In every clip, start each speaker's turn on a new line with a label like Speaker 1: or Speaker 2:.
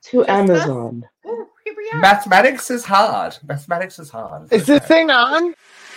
Speaker 1: To Amazon.
Speaker 2: Oh, here we are.
Speaker 3: Mathematics is hard. Mathematics is hard.
Speaker 4: Is this thing on?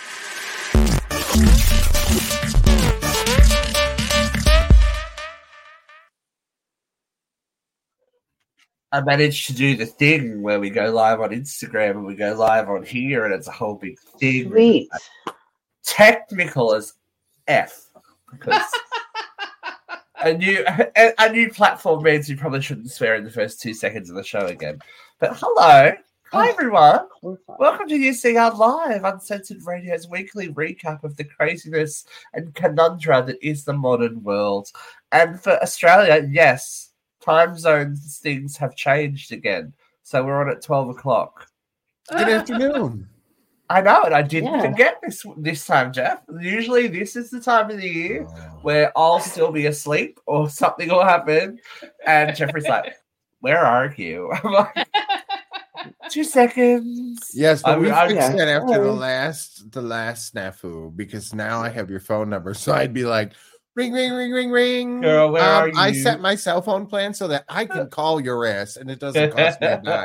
Speaker 3: I managed to do the thing where we go live on Instagram and we go live on here, and it's a whole big thing.
Speaker 1: Sweet.
Speaker 3: Technical as F. Because a new platform means you probably shouldn't swear in the first 2 seconds of the show again. But hello. Hi, everyone. Welcome to UCR Live, Uncensored Radio's weekly recap of the craziness and conundrum that is the modern world. And for Australia, yes, time zones things have changed again. So we're on at 12 o'clock.
Speaker 4: Good afternoon.
Speaker 3: I know, and I didn't forget this time, Jeff. Usually this is the time of the year where I'll still be asleep or something will happen. And Jeffrey's like, where are you? I'm like, 2 seconds.
Speaker 4: Yes, but we fixed that after the last snafu, because now I have your phone number. So I'd be like, ring, ring, ring, ring, ring.
Speaker 3: Girl, where are you?
Speaker 4: I set my cell phone plan so that I can call your ass and it doesn't cost me a dime.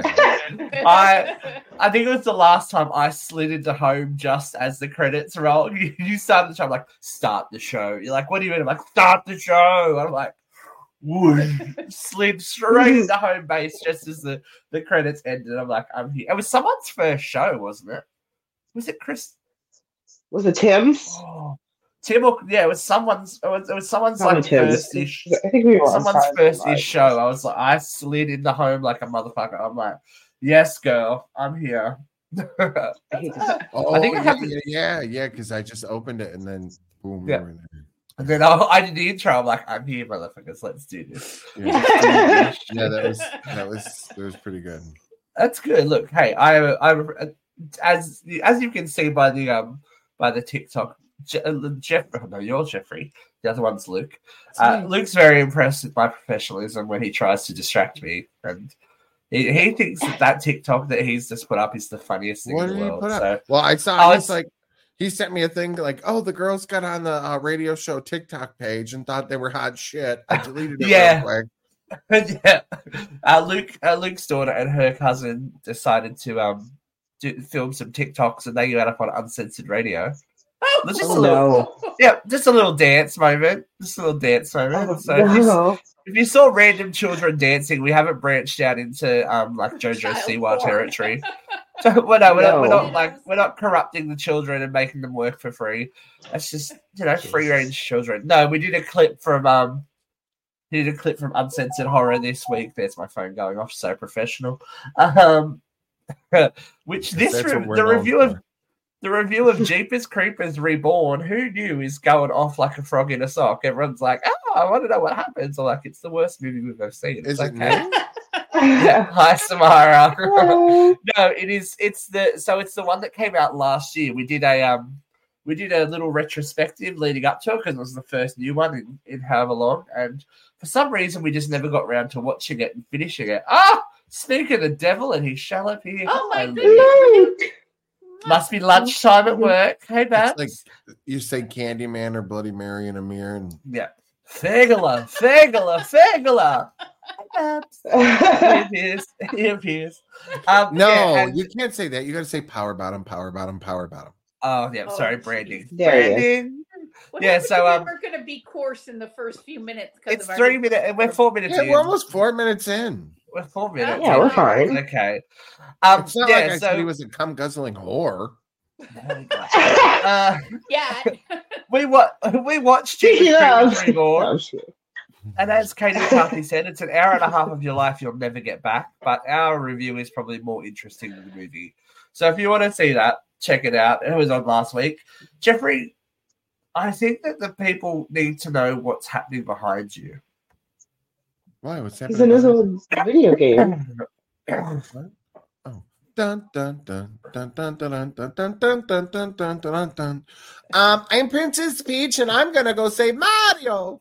Speaker 3: I think it was the last time I slid into home just as the credits roll. You started the show. I'm like, start the show. You're like, what do you mean? I'm like, start the show. I'm like, whoosh, slid straight into home base just as the credits ended. I'm like, I'm here. It was someone's first show, wasn't it? Was it Chris?
Speaker 1: Was it Tim's?
Speaker 3: Oh. Tim, it was someone's. It was someone's like first-ish.
Speaker 1: I think we were
Speaker 3: someone's first-ish show. I was like, I slid into home like a motherfucker. I'm like, yes, girl, I'm here.
Speaker 4: I think because I just opened it and then boom.
Speaker 3: Yeah. And then I did the intro. I'm like, I'm here, motherfuckers. Let's do this.
Speaker 4: Yeah, that was pretty good.
Speaker 3: That's good. Look, hey, I as you can see by the TikTok. You're Jeffrey. The other one's Luke. Luke's very impressed with my professionalism when he tries to distract me, and he thinks that TikTok that he's just put up is the funniest thing in the world. So,
Speaker 4: well, I saw he sent me a thing like, oh, the girls got on the radio show TikTok page and thought they were hot shit. I deleted it real quick.
Speaker 3: Luke's daughter and her cousin decided to film some TikToks, and they got up on Uncensored Radio. Just a little dance moment. So if you saw random children dancing, we haven't branched out into like JoJo Siwa territory. So we're not corrupting the children and making them work for free. That's just free range children. No, we did a clip from Uncensored Horror this week. There's my phone going off. So professional. Which the review of Jeepers Creepers Reborn, who knew, is going off like a frog in a sock. Everyone's like, I want to know what happens. I'm like, it's the worst movie we've ever seen.
Speaker 4: Is it new?
Speaker 3: Yeah. Hi, Samara. No, it is. It's the one that came out last year. We did a little retrospective leading up to it because it was the first new one in however long. And for some reason, we just never got around to watching it and finishing it. Speak of the devil, and he shall appear.
Speaker 2: Oh my goodness.
Speaker 3: Must be lunchtime at work. Hey, Babs.
Speaker 4: Like you say Candyman or Bloody Mary in a mirror. And...
Speaker 3: yeah. Fegula. He appears.
Speaker 4: You can't say that. You got to say power bottom.
Speaker 3: Oh, yeah. Sorry, branding.
Speaker 1: Branding.
Speaker 2: We're going to be coarse in the first few minutes.
Speaker 3: It's 3 minutes. We're 4 minutes in.
Speaker 4: We're almost 4 minutes in.
Speaker 3: We're 4 minutes.
Speaker 1: Yeah, we're fine.
Speaker 3: Okay.
Speaker 4: It's not like I said he was a cum guzzling whore. We watched Jeepers Reborn. And as Katie McCarthy said, it's an hour and a half of your life you'll never get back. But our review is probably more interesting than the movie. So if you want to see that, check it out. It was on last week. Jeffrey, I think that the people need to know what's happening behind you. Why? What's
Speaker 1: happening? It's an video game.
Speaker 4: Oh. Dun dun dun dun dun dun dun dun dun dun dun dun dun dun. I'm Princess Peach, and I'm gonna go say Mario.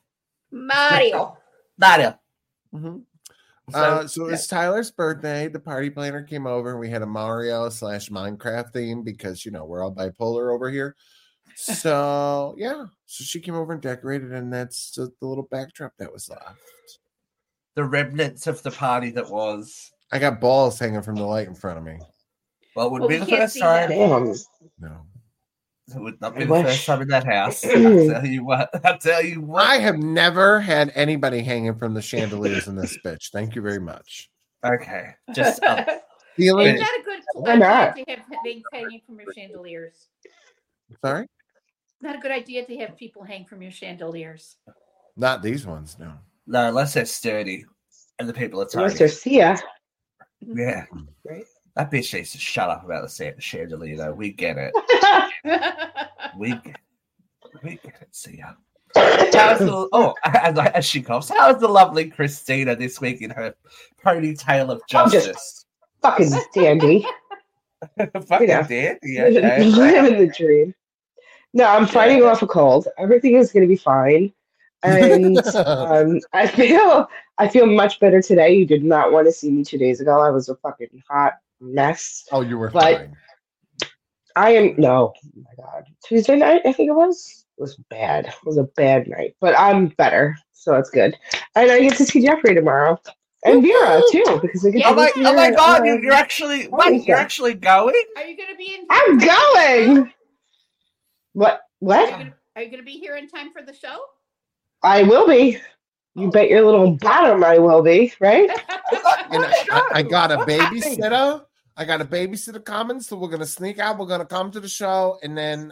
Speaker 3: Mm-hmm.
Speaker 4: So it's Tyler's birthday. The party planner came over, and we had a Mario / Minecraft theme because we're all bipolar over here. So so she came over and decorated, and that's the little backdrop that was left.
Speaker 3: the remnants of the party that was.
Speaker 5: I got balls hanging from the light in front of me.
Speaker 3: Well, it would
Speaker 2: Well,
Speaker 3: be
Speaker 2: we
Speaker 3: the
Speaker 2: can't
Speaker 3: first
Speaker 2: see
Speaker 3: time.
Speaker 1: Damn.
Speaker 5: No.
Speaker 3: It would not be
Speaker 1: I
Speaker 3: the
Speaker 1: wish.
Speaker 3: first time in that house. I'll tell you what. I'll tell you what.
Speaker 5: I have never had anybody hanging from the chandeliers in this bitch. Thank you very much.
Speaker 3: Okay. Just
Speaker 5: Feeling
Speaker 2: It's not a good
Speaker 1: Why not?
Speaker 2: idea to have things hanging from your chandeliers.
Speaker 5: sorry?
Speaker 2: Not a good idea to have people hang from your chandeliers.
Speaker 5: Not these ones, no.
Speaker 3: no, unless they're sturdy and the people are
Speaker 1: Unless
Speaker 3: tiny.
Speaker 1: they're Sia.
Speaker 3: Yeah.
Speaker 1: Right.
Speaker 3: That bitch needs to shut up about the chandelier, though. We get it. We get it, Sia. How's the, as she coughs, how is the lovely Christina this week in her ponytail of justice?
Speaker 1: Fucking dandy.
Speaker 3: Fucking
Speaker 1: Yeah.
Speaker 3: dead. Yeah, okay.
Speaker 1: Living the dream. No, I'm fighting off a cold. Everything is going to be fine. And I feel much better today. You did not want to see me 2 days ago. I was a fucking hot mess.
Speaker 5: Oh, you were
Speaker 1: But-
Speaker 5: fine.
Speaker 1: Oh my God. Tuesday night, I think it was bad. It was a bad night. But I'm better, so that's good. And I get to see Jeffrey tomorrow. And Vera, too, because I get
Speaker 2: Yeah.
Speaker 1: to see
Speaker 3: Oh my
Speaker 1: her,
Speaker 3: God! You're actually wait. You're actually going?
Speaker 2: Are you going to be in?
Speaker 1: I'm going! What?
Speaker 2: Are you going to be here in time for the show?
Speaker 1: I will be. You bet your little bottom I will be, right?
Speaker 5: And I got a babysitter. I got a babysitter coming, so we're gonna sneak out. We're gonna come to the show, and then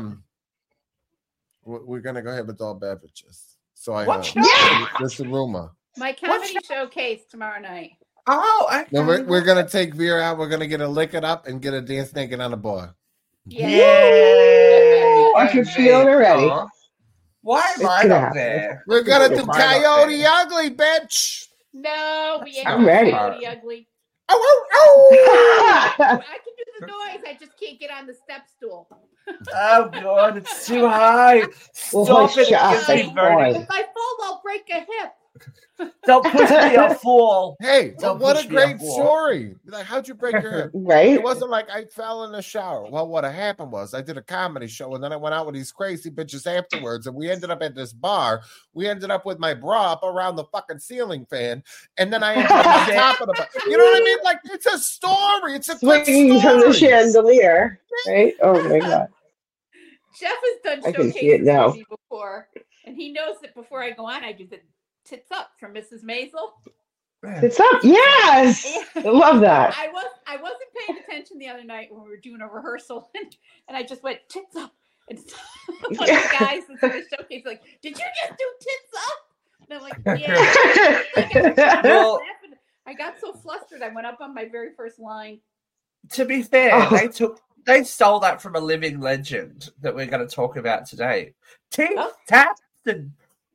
Speaker 5: we're gonna go have adult beverages. So I
Speaker 3: What
Speaker 5: know.
Speaker 3: show?
Speaker 1: Yeah!
Speaker 5: That's the rumor.
Speaker 2: My comedy showcase tomorrow night.
Speaker 3: Oh, okay.
Speaker 5: Then we're gonna take Vera out. We're gonna get her lick it up and get her dance naked on the bar.
Speaker 3: Yay!
Speaker 1: I can feel it already.
Speaker 3: Aw. Why am
Speaker 1: It's
Speaker 3: I
Speaker 1: gonna
Speaker 3: not
Speaker 1: happen.
Speaker 3: there?
Speaker 5: We're gonna do
Speaker 3: Why not
Speaker 5: Coyote
Speaker 3: there?
Speaker 5: Ugly, bitch.
Speaker 2: No, we ain't
Speaker 1: I'm
Speaker 2: doing
Speaker 1: ready.
Speaker 2: Coyote Ugly.
Speaker 5: Oh, oh, oh.
Speaker 2: I can do the noise. I just can't get on the step stool.
Speaker 3: Oh God, it's too high.
Speaker 1: Well,
Speaker 3: Stop it!
Speaker 1: shut up,
Speaker 3: It gives me
Speaker 1: that's
Speaker 3: vertigo.
Speaker 1: fine.
Speaker 2: If I fall, I'll break a hip.
Speaker 3: Don't push me a fool.
Speaker 5: Hey,
Speaker 3: Don't
Speaker 5: what
Speaker 3: push
Speaker 5: a
Speaker 3: me up
Speaker 5: great
Speaker 3: wall.
Speaker 5: story. Like, how'd you break your hip?
Speaker 1: Right?
Speaker 5: It wasn't like I fell in the shower. Well, what happened was I did a comedy show and then I went out with these crazy bitches afterwards. And we ended up at this bar. We ended up with my bra up around the fucking ceiling fan. And then I ended up on top of the bar. You know what I mean? Like, it's a story. It's a good
Speaker 1: Swinging from the
Speaker 5: story.
Speaker 1: chandelier, right? Oh my God.
Speaker 2: Jeff has done
Speaker 1: I can see
Speaker 2: showcases
Speaker 1: it now.
Speaker 2: with me before, and he knows that before I go on, I do the tits up from Mrs. Maisel.
Speaker 1: It's up. Yes. I love that.
Speaker 2: I wasn't paying attention the other night when we were doing a rehearsal, and I just went tits up. And one of the guys that's in the showcase like, "Did you just do tits up?" And I'm like, "Yeah."
Speaker 3: Well-
Speaker 2: I got so flustered, I went up on my very first line.
Speaker 3: To be fair,
Speaker 1: Oh.
Speaker 3: they stole that from a living legend that we're going to talk about today. Teeth
Speaker 2: Oh.
Speaker 3: tapped and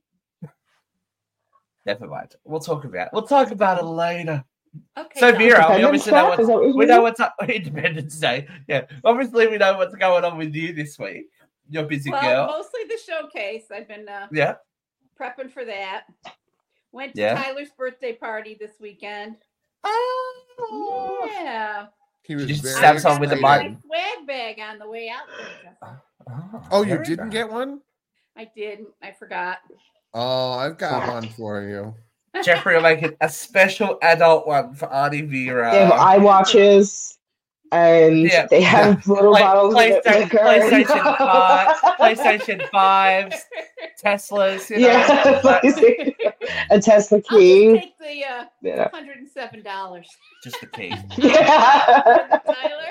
Speaker 3: never mind. We'll talk about it later.
Speaker 2: Okay.
Speaker 3: So
Speaker 2: Tom.
Speaker 3: Vera, we
Speaker 1: Independence
Speaker 3: obviously know
Speaker 1: Day? Is that what
Speaker 3: we
Speaker 1: you
Speaker 3: know
Speaker 1: mean?
Speaker 3: what's up Independence Day. Yeah, obviously we know what's going on with you this week. You're a busy
Speaker 2: Well,
Speaker 3: girl.
Speaker 2: mostly the showcase. I've been
Speaker 3: Yeah.
Speaker 2: prepping for that. Went to
Speaker 3: Yeah.
Speaker 2: Tyler's birthday party this weekend.
Speaker 3: Oh.
Speaker 2: Yeah.
Speaker 5: He was
Speaker 3: You just
Speaker 5: very
Speaker 3: stab someone with a
Speaker 5: excited.
Speaker 3: mic.
Speaker 2: My swag bag on the way out there.
Speaker 5: Oh, you
Speaker 3: very
Speaker 5: didn't
Speaker 3: nice.
Speaker 5: get one?
Speaker 2: I didn't. I forgot.
Speaker 5: Oh, I've got one for you.
Speaker 3: Jeffrey will make it a special adult one for Auntie Vera.
Speaker 1: They have eye watches, and
Speaker 3: Yeah.
Speaker 1: they have little bottles of liquor.
Speaker 3: PlayStation 5s, Teslas, you know.
Speaker 1: Yeah, a Tesla
Speaker 2: I'll
Speaker 1: key.
Speaker 2: just take the
Speaker 1: Yeah.
Speaker 2: $107.
Speaker 3: Just the key.
Speaker 1: Yeah.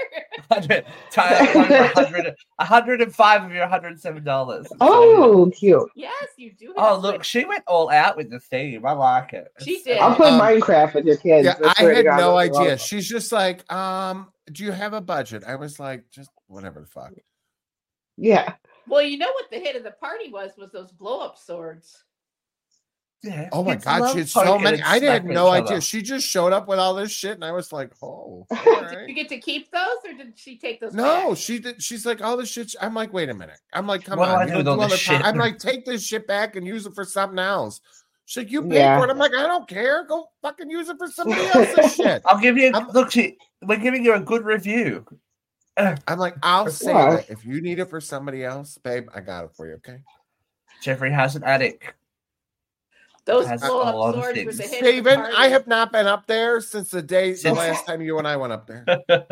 Speaker 2: Tyler.
Speaker 3: 105 of your $107.
Speaker 1: Oh, cute.
Speaker 2: Yes, you do.
Speaker 3: Oh,
Speaker 2: have
Speaker 3: look,
Speaker 2: to.
Speaker 3: she went all out with the theme. I like it.
Speaker 2: She did.
Speaker 1: I'll play
Speaker 5: Um,
Speaker 1: Minecraft with your kids.
Speaker 5: Yeah, I
Speaker 1: swear to
Speaker 5: had
Speaker 1: God,
Speaker 5: no
Speaker 1: that's
Speaker 5: idea.
Speaker 1: awesome.
Speaker 5: She's just like, do you have a budget? I was like, just whatever the fuck.
Speaker 1: Yeah.
Speaker 2: Well, you know what the hit of the party was those blow-up swords.
Speaker 3: Yeah,
Speaker 5: Oh my
Speaker 3: kids
Speaker 5: god,
Speaker 3: love
Speaker 5: she had so
Speaker 3: poking
Speaker 5: many.
Speaker 3: and
Speaker 5: I had
Speaker 3: smacking
Speaker 5: no
Speaker 3: each
Speaker 5: idea.
Speaker 3: other.
Speaker 5: She just showed up with all this shit, and I was like, oh, all
Speaker 2: Did
Speaker 5: right.
Speaker 2: you get to keep those, or did she take those?
Speaker 5: No,
Speaker 2: back?
Speaker 5: she did. She's like, all this shit. I'm like, wait a minute. I'm like, come
Speaker 3: What do I
Speaker 5: on.
Speaker 3: do
Speaker 5: You
Speaker 3: with
Speaker 5: don't
Speaker 3: all
Speaker 5: do
Speaker 3: this
Speaker 5: other
Speaker 3: shit?
Speaker 5: I'm like, take this shit back and use it for something else. She's like, you paid
Speaker 1: Yeah.
Speaker 5: for it. I'm like, I don't care. Go fucking use it for somebody else's shit.
Speaker 3: I'll give you.
Speaker 5: I'm-
Speaker 3: Look, we're giving you a good review.
Speaker 5: I'm like, I'll say
Speaker 1: Yeah.
Speaker 5: that if you need it for somebody else, babe, I got it for you. Okay.
Speaker 3: Jeffrey has an attic.
Speaker 2: Those blow-up swords with the head.
Speaker 5: Steven, I have not been up there since the last time you and I went up there.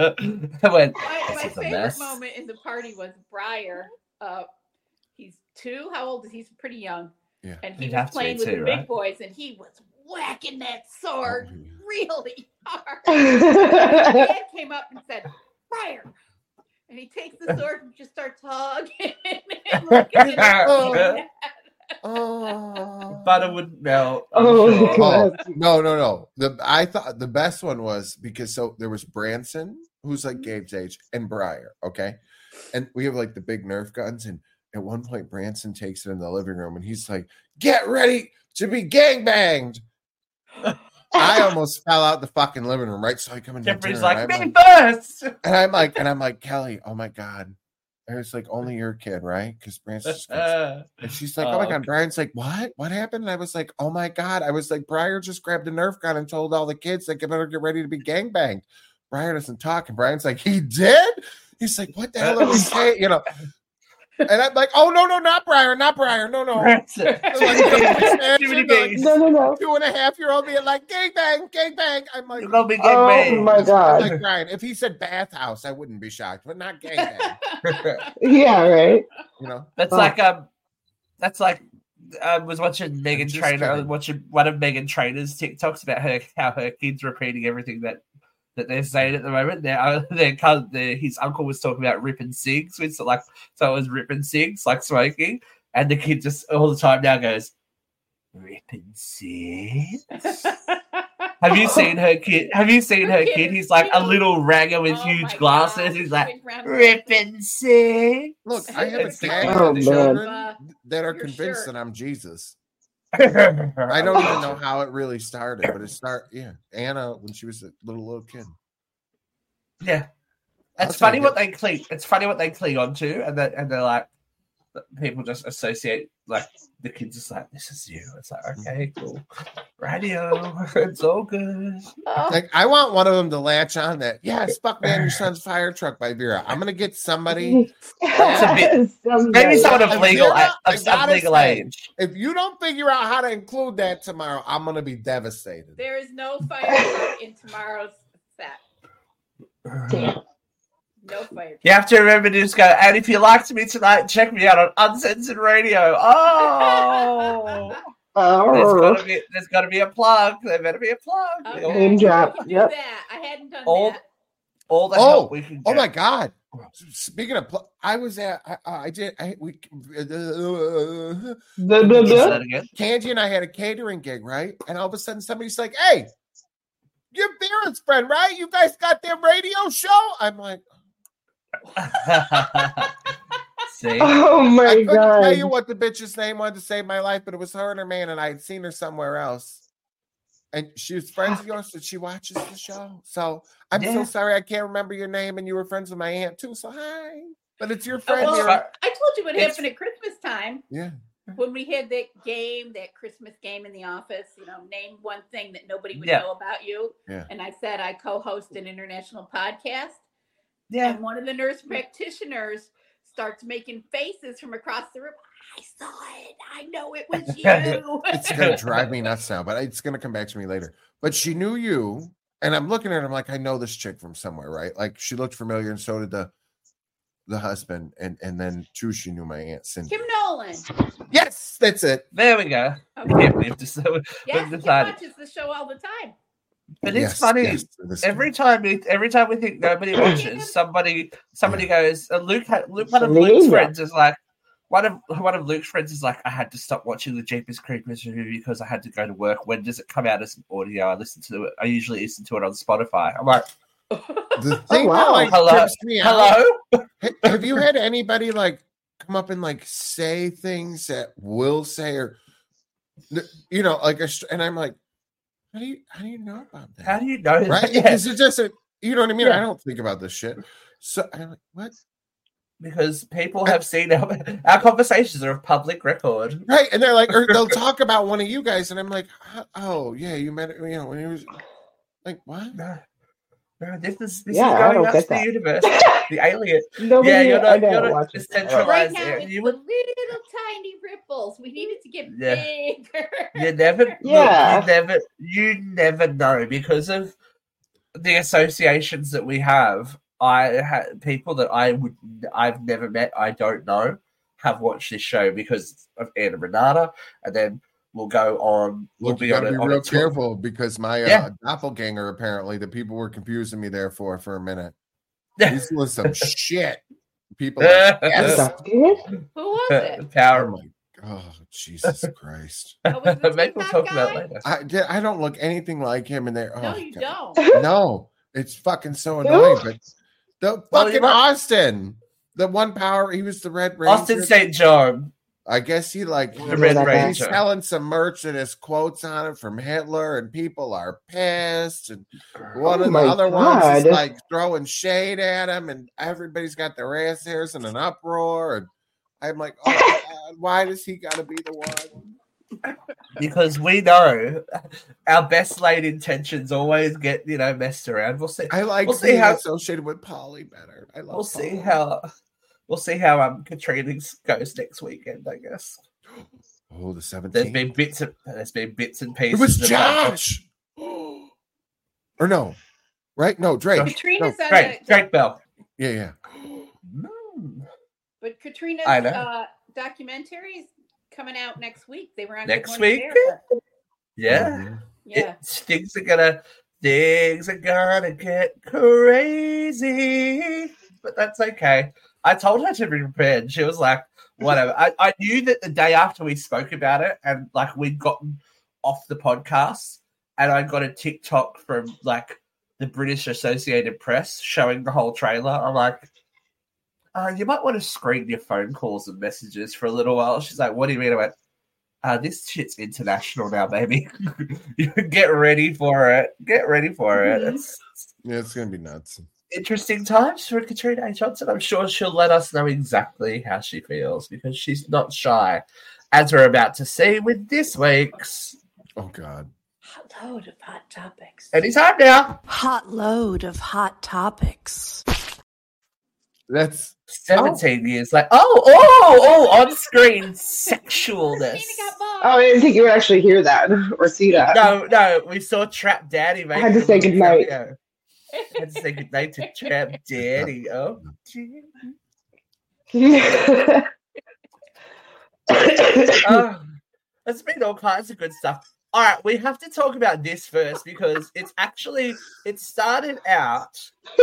Speaker 2: My favorite moment in the party was Briar. He's 2. How old is he? He's pretty young.
Speaker 5: Yeah.
Speaker 2: And he was playing with the big boys, and he was whacking that sword really hard. And Dad came up and said, Briar. And he takes the sword and just starts hugging and looking at him.
Speaker 3: Butter wouldn't melt.
Speaker 5: No. I thought the best one was because there was Branson, who's like Gabe's age, and Briar, okay? And we have like the big Nerf guns, and at one point Branson takes it in the living room and he's like, get ready to be gangbanged. I almost fell out the fucking living room, right? So I come in.
Speaker 3: Jeffrey's like, me first.
Speaker 5: And I'm like, Kelly, oh my God. And it's like, only your kid, right? Because Branson's and she's like, oh my God. Brian's like, what? What happened? And I was like, oh my God. I was like, Briar just grabbed a Nerf gun and told all the kids they better get ready to be gangbanged. Briar doesn't talk. And Brian's like, he did? He's like, what the hell are we saying? You know. And I'm like, oh, no, not Briar. No.
Speaker 3: No.
Speaker 5: 2.5-year-old being like, gangbang. I'm like,
Speaker 1: oh my God.
Speaker 5: I'm like, Brian, if he said bathhouse, I wouldn't be shocked, but not gangbang.
Speaker 1: Yeah, right.
Speaker 5: You know,
Speaker 3: that's like I was watching Megan Trainor, watching one of Megan Trainor's TikToks about how her kids repeating everything that they're saying at the moment. His uncle was talking about ripping cigs, so it was ripping cigs, like smoking, and the kid just all the time now goes, ripping cigs. Have you seen her kid? He's like a little ranger with huge glasses. God. He's like, ripping cigs.
Speaker 5: Look, I have a children that are convinced that I'm Jesus. I don't even know how it really started, but Anna when she was a little kid.
Speaker 3: Yeah, it's funny what they cling. It's funny what they cling on to, and they're like, people just associate like the kids just like, this is you. It's like, okay, cool, radio, it's all good.
Speaker 5: Like I want one of them to latch on that. Yes, fuck man, your son's fire truck by Vera. I'm gonna get somebody.
Speaker 3: Maybe someone of legal age.
Speaker 5: If you don't figure out how to include that tomorrow, I'm gonna be devastated.
Speaker 2: There is no fire truck in tomorrow's set.
Speaker 1: Damn.
Speaker 2: No fire.
Speaker 3: You have to remember to just go, and if you liked me tonight, check me out on Uncensored Radio. There's got to be a plug. There better be a plug.
Speaker 1: Name drop.
Speaker 2: Yep. I hadn't done that.
Speaker 3: All the help we can get.
Speaker 5: Oh my God. Speaking of Candy and I had a catering gig, right? And all of a sudden somebody's like, hey, you're Vera's friend, right? You guys got their radio show? I'm like,
Speaker 3: see?
Speaker 1: Oh my God.
Speaker 5: I couldn't tell you what the bitch's name was to save my life, but it was her and her man, and I had seen her somewhere else. And she was friends of yours, so she watches the show. So I'm so sorry I can't remember your name, and you were friends with my aunt too. So hi. But it's your friend here.
Speaker 2: I told you what happened at Christmas time.
Speaker 5: Yeah.
Speaker 2: When we had that Christmas game in the office, name one thing that nobody would know about you.
Speaker 5: Yeah.
Speaker 2: And I said I co-host an international podcast.
Speaker 3: Yeah.
Speaker 2: And one of the nurse practitioners starts making faces from across the room. I saw it. I know it was you.
Speaker 5: It's going to drive me nuts now, but it's going to come back to me later. But she knew you, and I'm looking at her, I'm like, I know this chick from somewhere, right? Like, she looked familiar, and so did the husband, and then, too, she knew my Aunt Cindy.
Speaker 2: Kim Nolan.
Speaker 5: Yes, that's it.
Speaker 3: There we go.
Speaker 2: Okay. Kim watches the show all the time.
Speaker 3: But it's funny. Every time we think nobody watches, somebody goes. Luke, one of Luke's friends is like, one of Luke's friends is like, I had to stop watching the Jeepers Creepers movie because I had to go to work. When does it come out as audio? I usually listen to it on Spotify. I'm like,
Speaker 5: the thing
Speaker 3: hello.
Speaker 5: Have you had anybody like come up and like say things that will say or like and I'm like, how do you know about that?
Speaker 3: How do you know that?
Speaker 5: Right? Because it's just you know what I mean? Yeah. I don't think about this shit. So I'm like, what?
Speaker 3: Because people have seen our conversations are of public record.
Speaker 5: Right. And they're like, or they'll talk about one of you guys, and I'm like, oh yeah, you met it, when he was like, what?
Speaker 3: No, this is going out to the universe. The alien.
Speaker 2: You're not decentralized. Right now, it's a little tiny rip nipples. We needed to get
Speaker 3: Yeah.
Speaker 2: bigger.
Speaker 3: You never,
Speaker 1: Yeah.
Speaker 3: you never know because of the associations that we have. I had people that I've never met. I don't know have watched this show because of Anna Renata, and then we'll go on.
Speaker 5: Look, you got to be real careful because my doppelganger. Apparently, the people were confusing me there for a minute. This was some shit. People are
Speaker 1: Yes.
Speaker 2: Who was it?
Speaker 3: Power.
Speaker 5: Oh my God, Jesus Christ!
Speaker 2: Oh, was it the
Speaker 3: Maybe we'll
Speaker 2: TikTok
Speaker 3: talk about
Speaker 2: guy?
Speaker 3: it later.
Speaker 5: I don't look anything like him, and they're
Speaker 2: No, you
Speaker 5: God.
Speaker 2: don't.
Speaker 5: No, it's fucking so annoying. But the
Speaker 3: Well,
Speaker 5: fucking Austin, the one power, he was the Red Ranger.
Speaker 3: Austin St. John.
Speaker 5: I guess he
Speaker 3: The Red
Speaker 1: that guy.
Speaker 5: he's
Speaker 3: Ranger.
Speaker 5: selling some merch that has quotes on it from Hitler, and people are pissed. And one of the
Speaker 1: my
Speaker 5: other ones is
Speaker 1: God.
Speaker 5: like throwing shade at him, and everybody's got their ass hairs in an uproar. And I'm like, oh God, why does he got to be the one?
Speaker 3: Because we know our best laid intentions always get messed around. We'll see.
Speaker 5: I like
Speaker 3: We'll see
Speaker 5: being
Speaker 3: how-
Speaker 5: associated with Polly better. I love.
Speaker 3: We'll see
Speaker 5: Polly.
Speaker 3: how Katrina goes next weekend. I guess
Speaker 5: Oh, the 17th.
Speaker 3: there's been bits and
Speaker 5: It
Speaker 3: pieces.
Speaker 5: was
Speaker 3: of-
Speaker 5: Josh. Or no, right? No, Drake.
Speaker 2: Katrina's
Speaker 5: No.
Speaker 2: at
Speaker 3: Drake Bell.
Speaker 5: Yeah.
Speaker 2: but Katrina's
Speaker 3: I know.
Speaker 2: documentary is coming out next week. They were on
Speaker 3: Next
Speaker 2: Good Morning
Speaker 3: week?
Speaker 2: America.
Speaker 3: Yeah.
Speaker 5: Mhm.
Speaker 2: Yeah.
Speaker 3: Things are gonna get crazy, but that's okay. I told her to be prepared. She was like, whatever. I knew that the day after we spoke about it and like we'd gotten off the podcast and I got a TikTok from like the British Associated Press showing the whole trailer. I'm like, you might want to screen your phone calls and messages for a little while. She's like, what do you mean? I went, this shit's international now, baby. Get ready for it. Get ready for it. It's
Speaker 5: Yeah, it's gonna be nuts.
Speaker 3: interesting times for Katrina A. Johnson. I'm sure she'll let us know exactly how she feels because she's not shy, as we're about to see with this week's
Speaker 5: Oh God.
Speaker 2: Hot load of hot topics.
Speaker 3: Anytime now.
Speaker 6: Hot load of hot topics.
Speaker 5: That's
Speaker 3: 17 years like on screen sexualness.
Speaker 2: Katrina got bugged.
Speaker 1: Oh, I didn't think you would actually hear that or see that.
Speaker 3: No, we saw Trap Daddy.
Speaker 1: I had to say goodnight.
Speaker 3: I had to say goodnight to Trap Daddy. Oh, gee. It's been all kinds of good stuff. All right, we have to talk about this first because it started out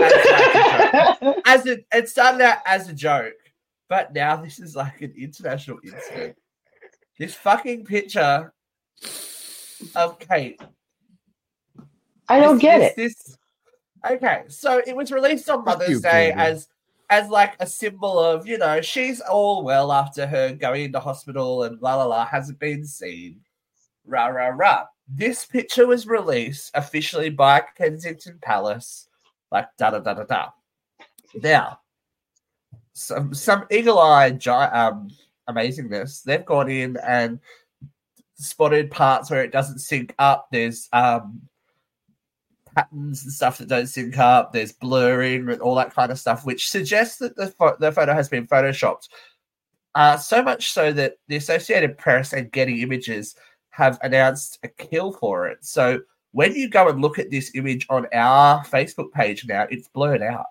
Speaker 3: as a joke, but now this is like an international incident. This fucking picture of Kate.
Speaker 1: I don't get it.
Speaker 3: Okay, so it was released on
Speaker 5: Fuck
Speaker 3: Mother's
Speaker 5: you,
Speaker 3: Day
Speaker 5: Katie.
Speaker 3: as like a symbol of, she's all well after her going into hospital and la la la, hasn't been seen. Rah, rah, rah. This picture was released officially by Kensington Palace, like da da da da da. Now, some eagle-eyed amazingness. They've gone in and spotted parts where it doesn't sync up. There's patterns and stuff that don't sync up. There's blurring and all that kind of stuff, which suggests that the photo has been photoshopped. So much so that the Associated Press and Getty Images have announced a kill for it. So when you go and look at this image on our Facebook page now, it's blurred out.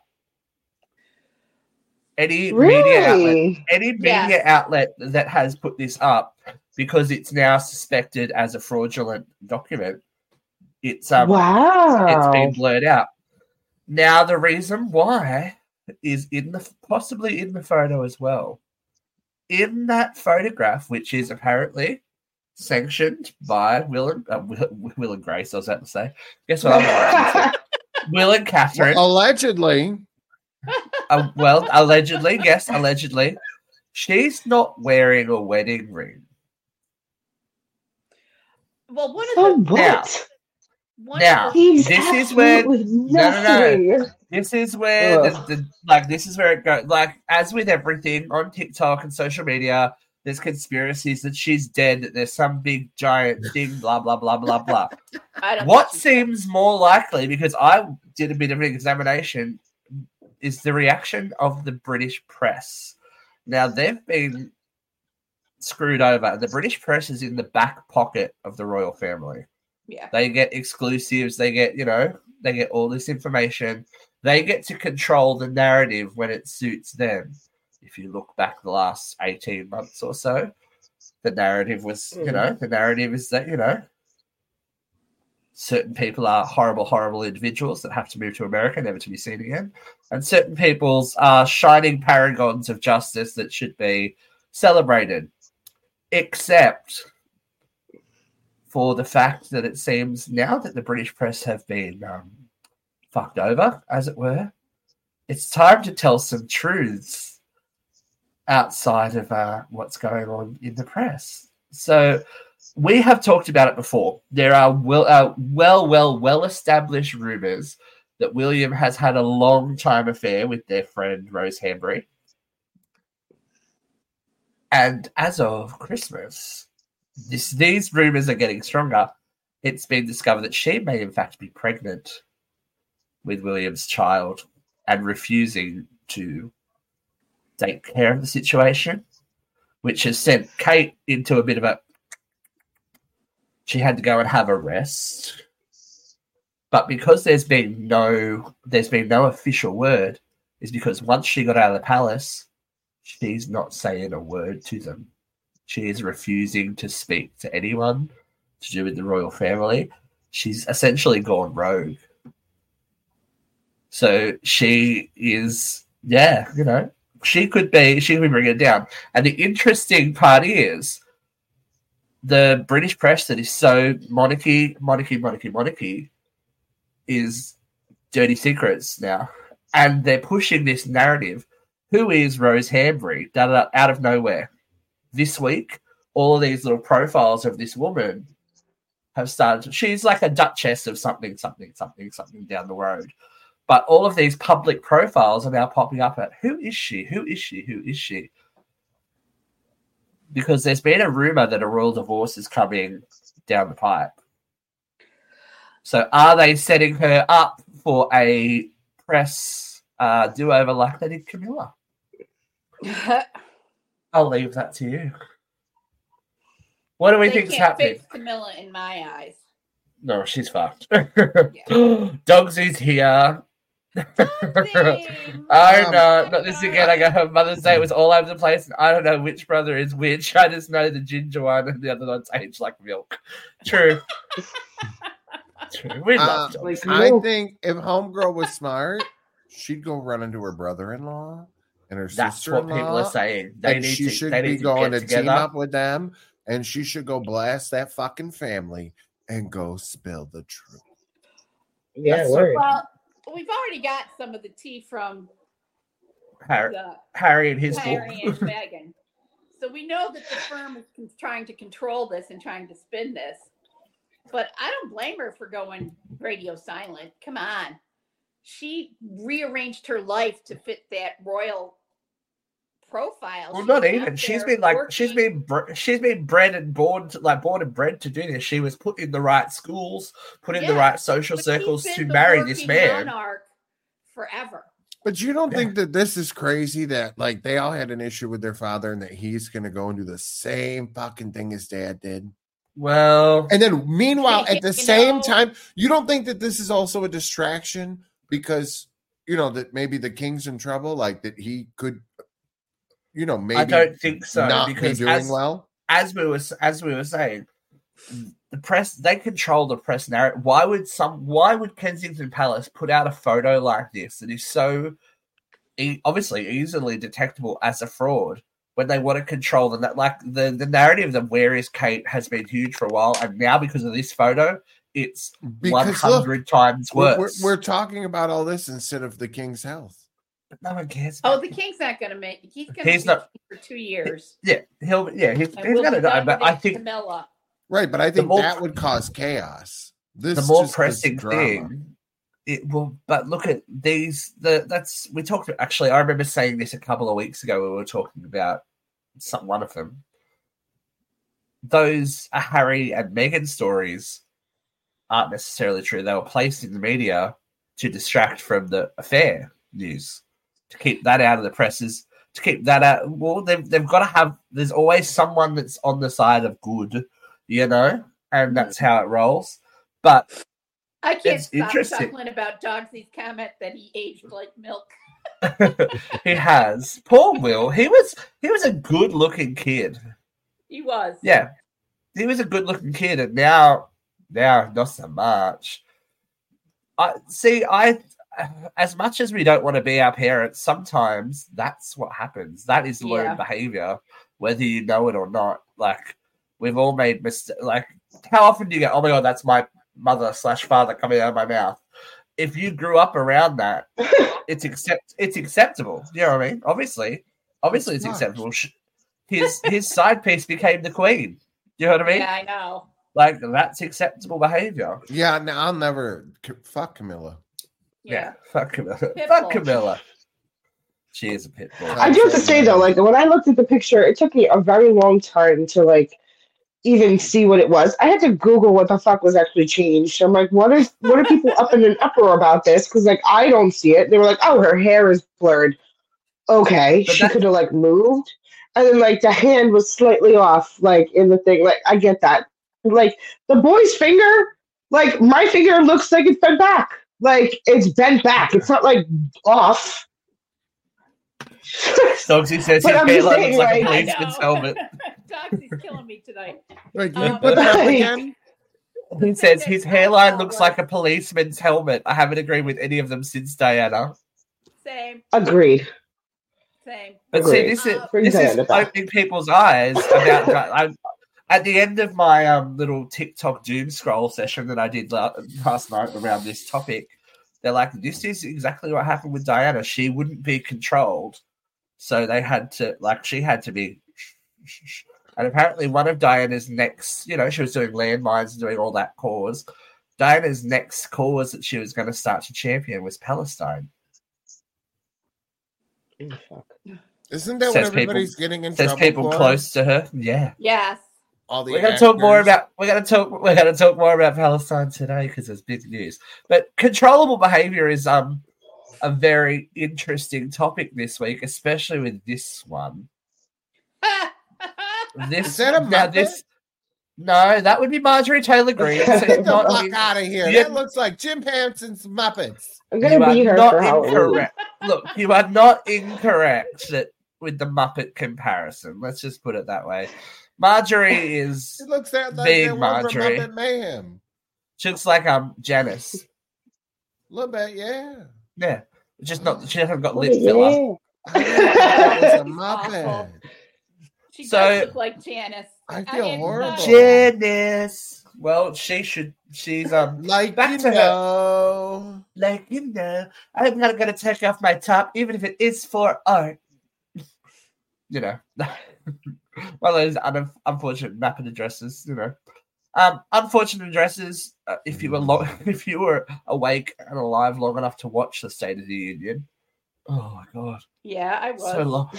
Speaker 3: Any media outlet that has put this up, because it's now suspected as a fraudulent document, it's been blurred out. Now the reason why is possibly in the photo as well. In that photograph, which is apparently sanctioned by Will and Grace, I was about to say. Guess what? Will and Catherine.
Speaker 5: Allegedly.
Speaker 3: Allegedly, yes, allegedly. She's not wearing a wedding ring.
Speaker 2: Well, one of
Speaker 1: So
Speaker 2: the
Speaker 1: what?
Speaker 3: Now,
Speaker 1: He's
Speaker 3: this is where
Speaker 1: absolutely
Speaker 3: no.
Speaker 1: nothing.
Speaker 3: This is where this is where it goes. Like, as with everything on TikTok and social media, there's conspiracies that she's dead, that there's some big giant thing, blah blah blah blah blah. What seems more likely, because I did a bit of an examination, is the reaction of the British press. Now, they've been
Speaker 4: screwed over, and the British press is in the back pocket of the royal family.
Speaker 2: Yeah.
Speaker 4: They get exclusives. They get, they get all this information. They get to control the narrative when it suits them. If you look back the last 18 months or so, the narrative was, the narrative is that, certain people are horrible, horrible individuals that have to move to America, never to be seen again. And certain peoples are shining paragons of justice that should be celebrated. Except for the fact that it seems now that the British press have been fucked over, as it were, it's time to tell some truths outside of what's going on in the press. So we have talked about it before. There are well-established rumours that William has had a long-time affair with their friend Rose Hambury. And as of Christmas, these rumours are getting stronger. It's been discovered that she may in fact be pregnant with William's child and refusing to take care of the situation, which has sent Kate into a bit of a... She had to go and have a rest. But because there's been no official word, is because once she got out of the palace, she's not saying a word to them. She is refusing to speak to anyone to do with the royal family. She's essentially gone rogue. So she is, she could bring it down. And the interesting part is the British press that is so monarchy is dirty secrets now. And they're pushing this narrative. Who is Rose Hambury? Out of nowhere. This week, all of these little profiles of this woman have started. She's like a duchess of something down the road. But all of these public profiles are now popping up at who is she? Who is she? Who is she? Because there's been a rumor that a royal divorce is coming down the pipe. So are they setting her up for a press do-over like they did Camilla? I'll leave that to you. What do we think is happening?
Speaker 2: Fix Camilla in my eyes.
Speaker 4: No, she's fucked. Dogsy's here. I know. Not this again. I go, her Mother's Day was all over the place, and I don't know which brother is which. I just know the ginger one and the other one's aged like milk. True. True. We love dogs.
Speaker 5: I think if Homegirl was smart, she'd go run into her brother-in-law and her sister-in-law.
Speaker 4: That's what people are saying.
Speaker 5: She should be going to team up with them, and she should go blast that fucking family and go spill the truth.
Speaker 1: Yeah, word.
Speaker 2: Well, we've already got some of the tea from
Speaker 4: Harry and his
Speaker 2: Harry and Meghan. So we know that the firm is trying to control this and trying to spin this. But I don't blame her for going radio silent. Come on. She rearranged her life to fit that royal profile.
Speaker 4: Well, not even. She's been bred and born and bred to do this. She was put in the right schools, put in the right social circles to marry this man.
Speaker 2: Monarch forever.
Speaker 5: But you don't think that this is crazy that like they all had an issue with their father and that he's going to go and do the same fucking thing his dad did?
Speaker 4: Well,
Speaker 5: and then meanwhile, at the same time, you don't think that this is also a distraction because, that maybe the king's in trouble, like that he could, maybe
Speaker 4: I don't think so
Speaker 5: not
Speaker 4: because
Speaker 5: be doing well.
Speaker 4: As we were saying, the press, they control the press narrative. Why would Kensington Palace put out a photo like this that is so obviously easily detectable as a fraud? When they want to control them, that like the narrative of where is Kate has been huge for a while, and now because of this photo, it's 100 times worse.
Speaker 5: We're talking about all this instead of the king's health.
Speaker 4: But no one cares.
Speaker 2: Oh, the king's not going to make. He's going to be for 2 years.
Speaker 4: Yeah, he's going to die. But I think
Speaker 2: Camilla.
Speaker 5: Right, but I think that would cause chaos.
Speaker 4: The more pressing thing. It will, but look at these. We talked. Actually, I remember saying this a couple of weeks ago. We were talking about one of them. Those Harry and Meghan stories aren't necessarily true. They were placed in the media to distract from the affair news, to keep that out of the presses. to keep that out. Well, they've got to have. There's always someone that's on the side of good, you know, and that's how it rolls. But
Speaker 2: I can't
Speaker 4: it's
Speaker 2: stop
Speaker 4: interesting.
Speaker 2: chuckling about Dogsy's comment that he aged like milk.
Speaker 4: He has. Poor Will. He was a good looking kid.
Speaker 2: He was.
Speaker 4: Yeah, he was a good looking kid, and now not so much. I as much as we don't want to be our parents, sometimes that's what happens. That is learned behavior, whether you know it or not. Like, we've all made mistakes. Like, how often do you go, oh my God, that's my mother/father coming out of my mouth? If you grew up around that, it's acceptable. You know what I mean? Obviously it's acceptable. His side piece became the queen. You know what I mean?
Speaker 2: Yeah, I know.
Speaker 4: Like, that's acceptable behavior.
Speaker 5: Yeah, no, I'll never fuck Camilla.
Speaker 4: Yeah, fuck Camilla.
Speaker 2: Pitbull.
Speaker 4: Fuck Camilla. She is a pit bull.
Speaker 1: I do have to say though, like when I looked at the picture, it took me a very long time to like even see what it was. I had to Google what the fuck was actually changed. I'm like, what are people up in an uproar about this? Because like I don't see it. They were like, oh, her hair is blurred. Okay,
Speaker 4: But
Speaker 1: she could have like moved, and then like the hand was slightly off, like in the thing. Like I get that. Like the boy's finger, like my finger looks like it's bent back. Like it's bent back. It's not like off.
Speaker 4: Dogsy says his
Speaker 1: But I'm just
Speaker 4: hairline
Speaker 1: saying,
Speaker 4: looks like a
Speaker 1: like-
Speaker 4: policeman's helmet.
Speaker 2: Dogsy's killing me tonight.
Speaker 5: Wait, can you
Speaker 2: Um,
Speaker 5: put that up
Speaker 1: like-
Speaker 5: again?
Speaker 4: He says his hairline looks like a policeman's helmet. I haven't agreed with any of them since Diana.
Speaker 2: Same.
Speaker 1: Agreed.
Speaker 4: But see,
Speaker 1: Agreed. Bring
Speaker 4: this is
Speaker 1: Diana back.
Speaker 4: opening people's eyes about. At the end of my little TikTok doom scroll session that I did last night around this topic, they're like, "This is exactly what happened with Diana. She wouldn't be controlled, so they had to she had to be." And apparently, one of Diana's next, she was doing landmines and doing all that cause. Diana's next cause that she was going to start to champion was Palestine.
Speaker 1: Oh, fuck.
Speaker 5: Isn't that what
Speaker 4: Says
Speaker 5: everybody's getting in
Speaker 4: Says
Speaker 5: trouble
Speaker 4: people
Speaker 5: for?
Speaker 4: close to her. Yeah.
Speaker 2: Yes.
Speaker 5: All the
Speaker 4: We're going to talk more
Speaker 5: actors.
Speaker 4: about we're going to talk more about Palestine today because there's big news. But controllable behavior is a very interesting topic this week, especially with this one.
Speaker 5: Is that a Muppet?
Speaker 4: No, that would be Marjorie Taylor Greene. So
Speaker 5: Get
Speaker 4: you're
Speaker 5: the
Speaker 4: not
Speaker 5: fuck out of here.
Speaker 4: Yeah.
Speaker 5: That looks like Jim Hanson's Muppets.
Speaker 1: I'm
Speaker 4: you
Speaker 1: gonna
Speaker 4: are
Speaker 1: beat her
Speaker 4: not
Speaker 1: for Halloween.
Speaker 4: incorrect. Look, you are not incorrect with the Muppet comparison. Let's just put it that way. Marjorie is
Speaker 5: It looks like
Speaker 4: Being
Speaker 5: that one from
Speaker 4: Marjorie.
Speaker 5: Muppet Mayhem.
Speaker 4: she looks like Janice.
Speaker 5: A little bit, yeah.
Speaker 4: Yeah, just not. She hasn't got
Speaker 1: Oh,
Speaker 4: lip filler.
Speaker 1: yeah.
Speaker 5: I didn't know that was a
Speaker 2: Awful.
Speaker 5: Muppet.
Speaker 2: She
Speaker 4: So-
Speaker 2: does look like Janice.
Speaker 5: I feel
Speaker 2: am
Speaker 5: horrible.
Speaker 2: not-
Speaker 4: Janice. Well, she's
Speaker 5: Like
Speaker 4: back
Speaker 5: you
Speaker 4: to her.
Speaker 5: know.
Speaker 4: Like, I'm not going to take off my top, even if it is for art. One of those unfortunate Muppet addresses, Unfortunate addresses, if you were awake and alive long enough to watch the State of the Union. Oh, my God.
Speaker 2: Yeah, I was.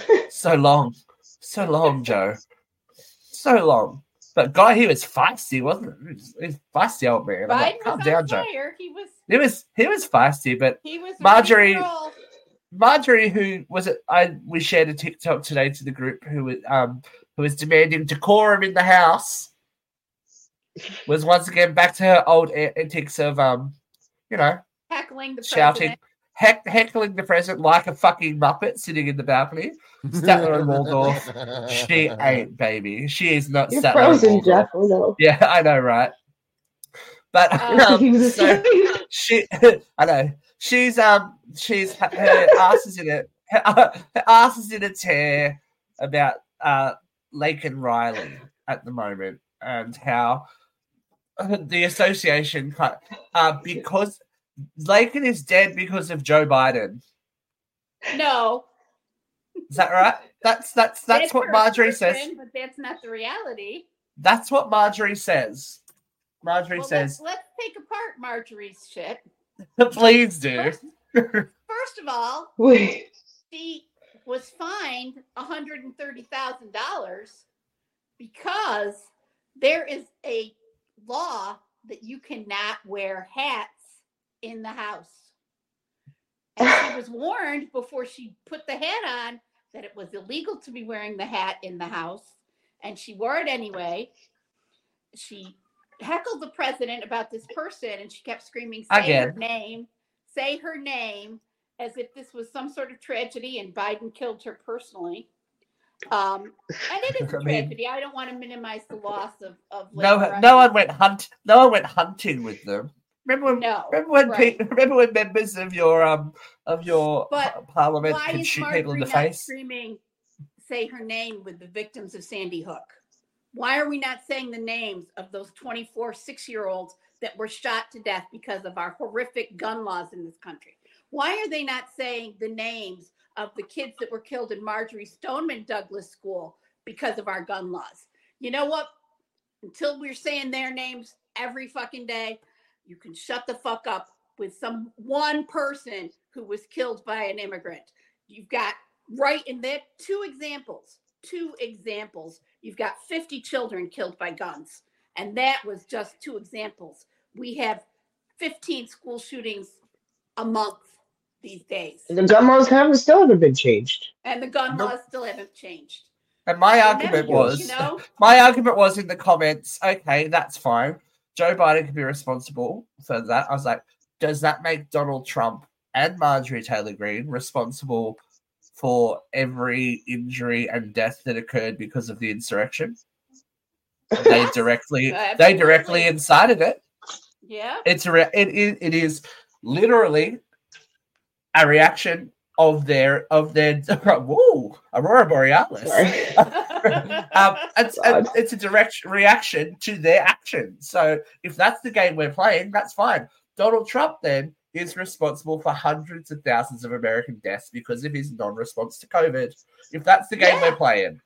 Speaker 4: So long, Joe. So long. But God, he was feisty, wasn't he? He was feisty old man. I'm like,
Speaker 2: Biden
Speaker 4: calm
Speaker 2: was
Speaker 4: down,
Speaker 2: on
Speaker 4: Joe.
Speaker 2: fire.
Speaker 4: He was feisty, but
Speaker 2: He was
Speaker 4: Marjorie-
Speaker 2: ready to roll.
Speaker 4: Marjorie, who was it? We shared a TikTok today to the group who was demanding decorum in the house, was once again back to her old antics of
Speaker 2: Heckling the
Speaker 4: shouting,
Speaker 2: president.
Speaker 4: heckling the president like a fucking muppet sitting in the balcony. Statler and Waldorf, she ain't, baby. She is not
Speaker 1: You're
Speaker 4: Statler and
Speaker 1: frozen,
Speaker 4: Waldorf.
Speaker 1: Jeff. I know.
Speaker 4: Yeah, I know, right? But so she, I know she's her ass is in it. Her ass is in a tear about Laken Riley at the moment and how the association because Laken is dead because of Joe Biden.
Speaker 2: No.
Speaker 4: Is that right? That's what
Speaker 2: her
Speaker 4: Marjorie
Speaker 2: version,
Speaker 4: says.
Speaker 2: But that's not the reality.
Speaker 4: That's what Marjorie says. Marjorie
Speaker 2: Well,
Speaker 4: says,
Speaker 2: let's take apart Marjorie's shit.
Speaker 4: please do.
Speaker 2: First of all,
Speaker 1: Wait.
Speaker 2: she was fined $130,000 because there is a law that you cannot wear hats in the house. And she was warned before she put the hat on that it was illegal to be wearing the hat in the house, and she wore it anyway. She heckled the president about this person, and she kept screaming, her name, say her name, as if this was some sort of tragedy and Biden killed her personally. And it is a tragedy. I don't want to minimize the loss of
Speaker 4: no one went hunting with them. Remember when members of your parliament could shoot people in the face?
Speaker 2: Screaming, say her name with the victims of Sandy Hook. Why are we not saying the names of those 24 6-year-olds that were shot to death because of our horrific gun laws in this country? Why are they not saying the names of the kids that were killed in Marjorie Stoneman Douglas School because of our gun laws? You know what? Until we're saying their names every fucking day, you can shut the fuck up with some one person who was killed by an immigrant. You've got right in there two examples. You've got 50 children killed by guns. And that was just 2 examples. We have 15 school shootings a month these days.
Speaker 1: The gun laws still haven't been changed.
Speaker 2: And the gun laws still haven't changed.
Speaker 4: And my argument was in the comments, okay, that's fine. Joe Biden can be responsible for that. I was like, does that make Donald Trump and Marjorie Taylor Greene responsible for every injury and death that occurred because of the insurrection? They directly incited it.
Speaker 2: Yeah.
Speaker 4: It is literally a reaction of their whoa, Aurora Borealis. It's a direct reaction to their actions. So if that's the game we're playing, that's fine. Donald Trump then is responsible for hundreds of thousands of American deaths because of his non-response to COVID. If that's the game we're playing.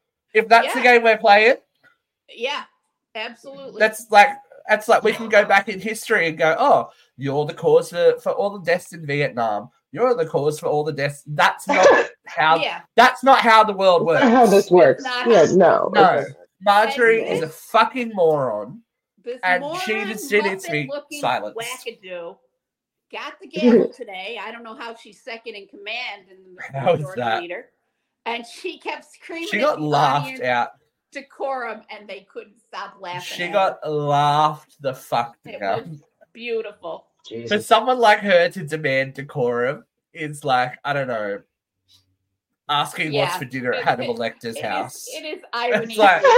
Speaker 2: Yeah, absolutely.
Speaker 4: That's like we can go back in history and go, oh, you're the cause for all the deaths in Vietnam. You're the cause for all the deaths. That's not how. That's not how the world works.
Speaker 1: That's not how this works. No.
Speaker 4: Marjorie is a fucking moron, and she just needs to be silenced.
Speaker 2: Wackadoo got the gavel today. I don't know how she's second in command in the majority leader, and she kept screaming.
Speaker 4: She got laughed out.
Speaker 2: Decorum, and they couldn't stop laughing.
Speaker 4: She got laughed the fuck down.
Speaker 2: It was beautiful.
Speaker 1: Jesus.
Speaker 4: For someone like her to demand decorum is like, I don't know, asking what's for dinner at Hannibal Lecter's house.
Speaker 2: It is irony.
Speaker 4: It's like,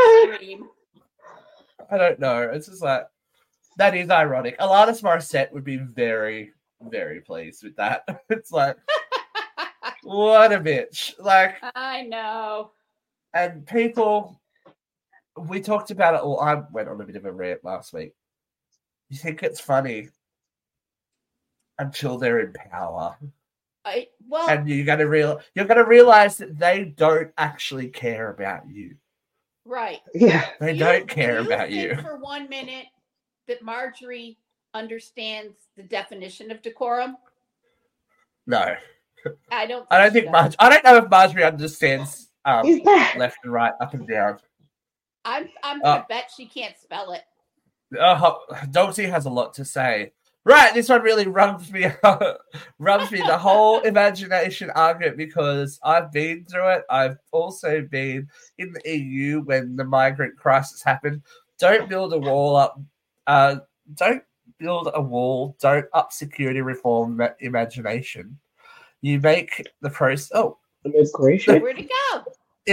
Speaker 4: I don't know. It's just like, that is ironic. Alanis Morissette would be very, very pleased with that. It's like, what a bitch. Like,
Speaker 2: I know.
Speaker 4: And people, we talked about it all. I went on a bit of a rant last week. You think it's funny until they're in power. And you're gonna realize that they don't actually care about you.
Speaker 2: Right.
Speaker 1: Yeah.
Speaker 4: They don't care about you.
Speaker 2: For 1 minute that Marjorie understands the definition of decorum?
Speaker 4: No.
Speaker 2: I don't
Speaker 4: know if Marjorie understands left and right, up and down.
Speaker 2: I'm gonna bet she can't spell it.
Speaker 4: Dogsy has a lot to say. Right, this one really rubs me the whole imagination argument because I've been through it. I've also been in the EU when the migrant crisis happened. Don't build a wall up. Don't build a wall. Don't up security reform imagination. You make the process. Oh,
Speaker 1: immigration.
Speaker 2: Where'd it go?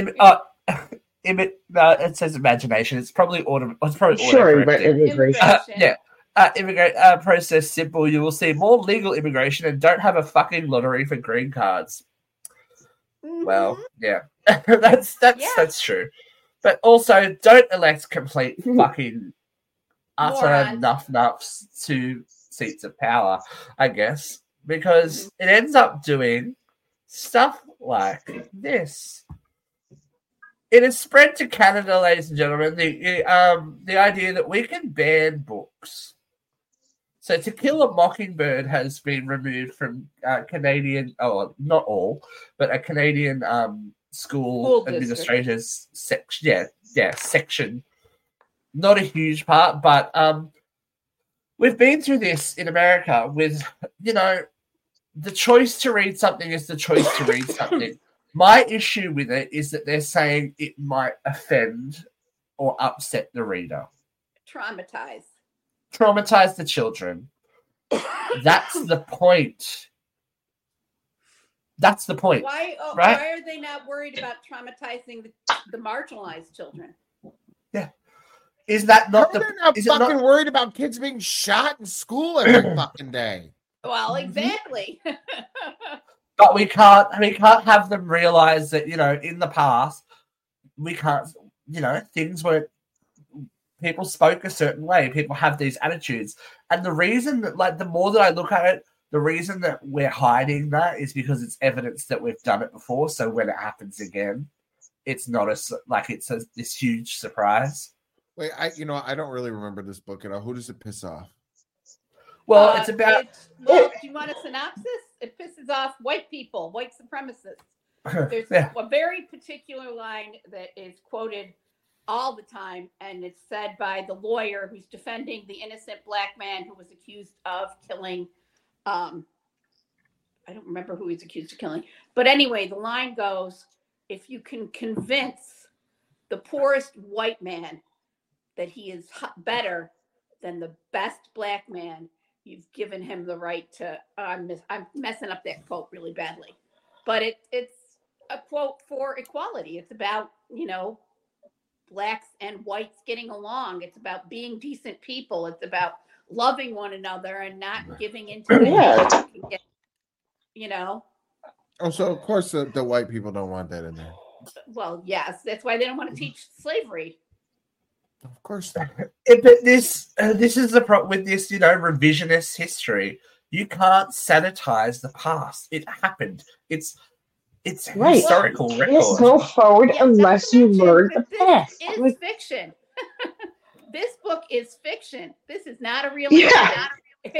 Speaker 4: It says imagination. It's probably
Speaker 1: sure, but immigration.
Speaker 4: Immigrant process simple. You will see more legal immigration and don't have a fucking lottery for green cards. Mm-hmm. Well, yeah, that's true. But also, don't elect complete fucking utter nuffs to seats of power. I guess because it ends up doing stuff like this. It has spread to Canada, ladies and gentlemen, the idea that we can ban books. So To Kill a Mockingbird has been removed from Canadian, not all, but a Canadian school administrators section. Section. Not a huge part, but we've been through this in America with, the choice to read something is the choice to read something.
Speaker 3: My issue with it is that they're saying it might offend or upset the reader.
Speaker 2: Traumatize
Speaker 3: the children. That's the point. That's the point.
Speaker 2: Why
Speaker 3: right?
Speaker 2: Why are they not worried about traumatizing the marginalized children?
Speaker 3: Yeah. Is that not
Speaker 5: they're not fucking worried about kids being shot in school every fucking day?
Speaker 2: Well, exactly.
Speaker 3: But we can't have them realize that, in the past, we can't, things were, people spoke a certain way. People have these attitudes. And the reason that, the more that I look at it, the reason that we're hiding that is because it's evidence that we've done it before. So when it happens again, it's not this huge surprise.
Speaker 5: Wait, I don't really remember this book at all. Who does it piss off?
Speaker 3: Well, it's about.
Speaker 2: Do you want a synopsis? It pisses off white people, white supremacists. There's a very particular line that is quoted all the time, and it's said by the lawyer who's defending the innocent black man who was accused of killing. I don't remember who he's accused of killing, but anyway, the line goes: if you can convince the poorest white man that he is better than the best black man, you've given him the right to. I'm messing up that quote really badly, but it's a quote for equality. It's about blacks and whites getting along. It's about being decent people. It's about loving one another and not giving into it.
Speaker 5: Oh, so of course the white people don't want that in there.
Speaker 2: Well, yes, that's why they don't want to teach slavery.
Speaker 5: Of course not.
Speaker 3: But this is the problem with this, revisionist history. You can't sanitize the past. It happened. It's
Speaker 1: right.
Speaker 3: Historical record. You
Speaker 1: can't go forward unless you learn the past.
Speaker 2: It's fiction. This book is fiction. This is not a real.
Speaker 1: Yeah.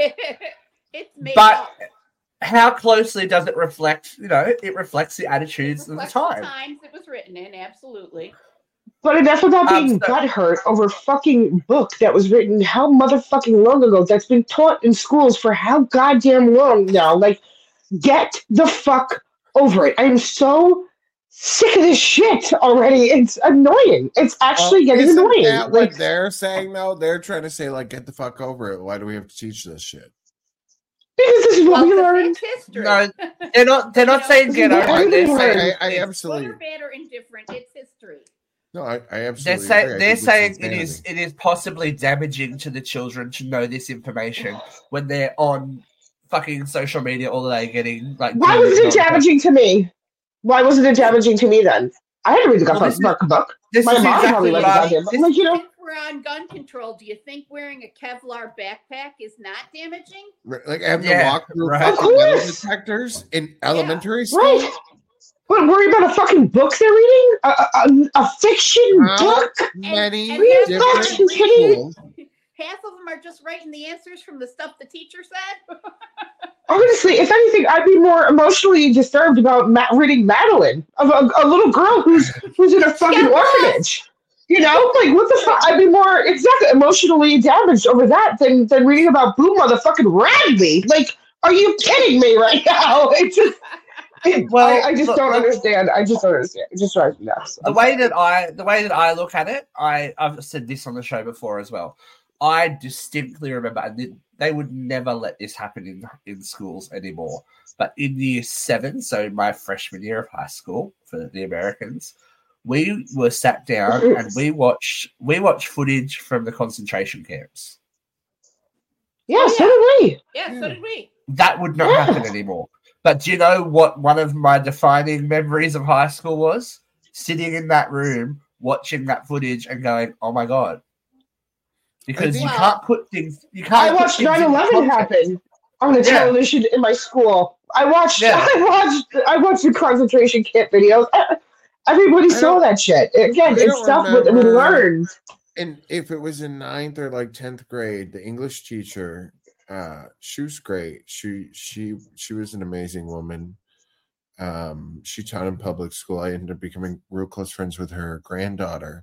Speaker 2: It's made
Speaker 3: up. How closely does it reflect? It reflects the attitudes of the time.
Speaker 2: The times it was written in, absolutely.
Speaker 1: But enough about being butthurt over fucking book that was written how motherfucking long ago, that's been taught in schools for how goddamn long now. Like, get the fuck over it. I'm so sick of this shit already. It's annoying. It's actually getting annoying.
Speaker 5: That what they're saying, though? They're trying to say, get the fuck over it. Why do we have to teach this shit?
Speaker 1: Because this is what we learned.
Speaker 2: History.
Speaker 3: No, they're not saying get over it. They're saying
Speaker 5: I absolutely.
Speaker 2: Good or bad or indifferent, it's history.
Speaker 5: No, I absolutely.
Speaker 3: They're saying it is possibly damaging to the children to know this information when they're on fucking social media all day getting
Speaker 1: Why was it damaging to me? Why wasn't it damaging to me then? I had to read the book. My mom probably read the goddamn book.
Speaker 2: If we're on gun control, do you think wearing a Kevlar backpack is not damaging?
Speaker 5: Having to walk through metal detectors in elementary school? Right.
Speaker 1: What, worry about a fucking book they're reading? A fiction book?
Speaker 5: Many
Speaker 2: different schools. Half of them are just writing the answers from the stuff the teacher said.
Speaker 1: Honestly, if anything, I'd be more emotionally disturbed about reading Madeline, of a little girl who's in a fucking orphanage. What the fuck? I'd be more emotionally damaged over that than reading about Boo motherfucking Radley. Are you kidding me right now? It's just. I just don't understand. I just don't understand. It just drives me nuts.
Speaker 3: The way that I look at it, I've said this on the show before as well. I distinctly remember, and they would never let this happen in schools anymore. But in year 7, so my freshman year of high school for the Americans, we were sat down and we watched footage from the concentration camps.
Speaker 1: Yeah, so did we.
Speaker 2: Yeah, so did we.
Speaker 3: That would not happen anymore. But do you know what one of my defining memories of high school was? Sitting in that room, watching that footage and going, oh my God. Because you can't put things...
Speaker 1: I watched 9/11 happen on the television in my school. I watched the concentration camp videos. Everybody saw that shit. Again, it's stuff that we learned.
Speaker 5: And if it was in 9th or 10th grade, the English teacher... she was great. She was an amazing woman. She taught in public school. I ended up becoming real close friends with her granddaughter.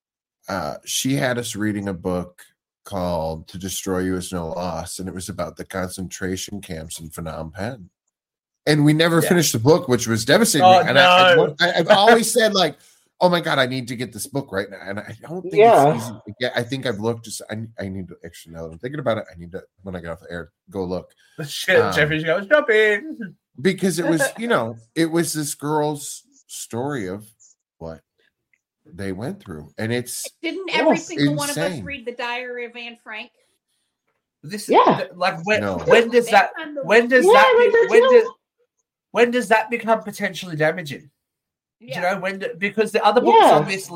Speaker 5: She had us reading a book called To Destroy You Is No Loss, and it was about the concentration camps in Phnom Penh. and we never finished the book, which was devastating.
Speaker 4: Oh,
Speaker 5: and
Speaker 4: no.
Speaker 5: I've always said, like, oh my God, I need to get this book right now. And I don't think it's easy to get. I think I've looked. Just I need to actually, now that I'm thinking about it, I need to, when I get off the air, go look.
Speaker 4: Shit, Jeffrey goes shopping.
Speaker 5: Because it was, it was this girl's story of what they went through. And it's
Speaker 2: didn't every single one of us
Speaker 5: insane.
Speaker 2: read the Diary of Anne Frank?
Speaker 4: Like when does that become potentially damaging?
Speaker 2: Yeah.
Speaker 4: Because the other books on this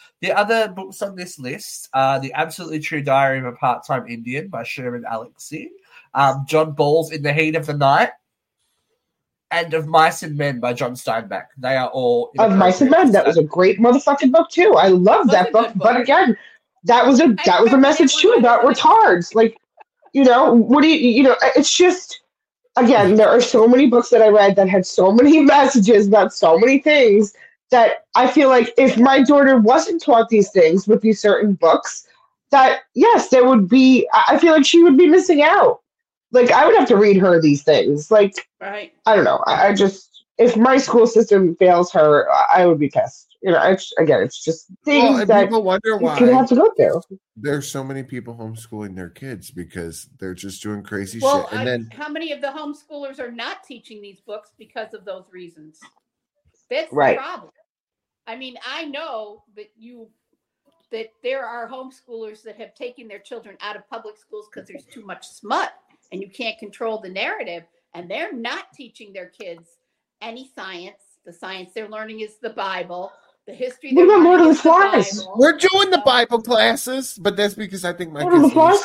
Speaker 4: list are The Absolutely True Diary of a Part-Time Indian by Sherman Alexie, John Ball's In the Heat of the Night, and Of Mice and Men by John Steinbeck. They are all
Speaker 1: Of Mice and Men. That was a great motherfucking book too. I love that book. But again, that was a message too about retards. Like, what do you it's just, again, there are so many books that I read that had so many messages about so many things that I feel like if my daughter wasn't taught these things with these certain books, that yes, there would be, I feel like she would be missing out. Like, I would have to read her these things. Like,
Speaker 2: right.
Speaker 1: I don't know. I just, if my school system fails her, I would be pissed. It's just things that
Speaker 5: people wonder why
Speaker 1: you have to go through.
Speaker 5: There's so many people homeschooling their kids because they're just doing crazy
Speaker 2: Well,
Speaker 5: shit. And then
Speaker 2: how many of the homeschoolers are not teaching these books because of those reasons? That's
Speaker 1: right.
Speaker 2: The problem. I mean, I know that there are homeschoolers that have taken their children out of public schools because there's too much smut and you can't control the narrative, and they're not teaching their kids any science. The science they're learning is the Bible. The history they're learning
Speaker 1: Lord of the
Speaker 2: is the
Speaker 1: Flies.
Speaker 2: Bible.
Speaker 5: We're doing the Bible classes, but that's because I think my
Speaker 1: Lord of the Flies.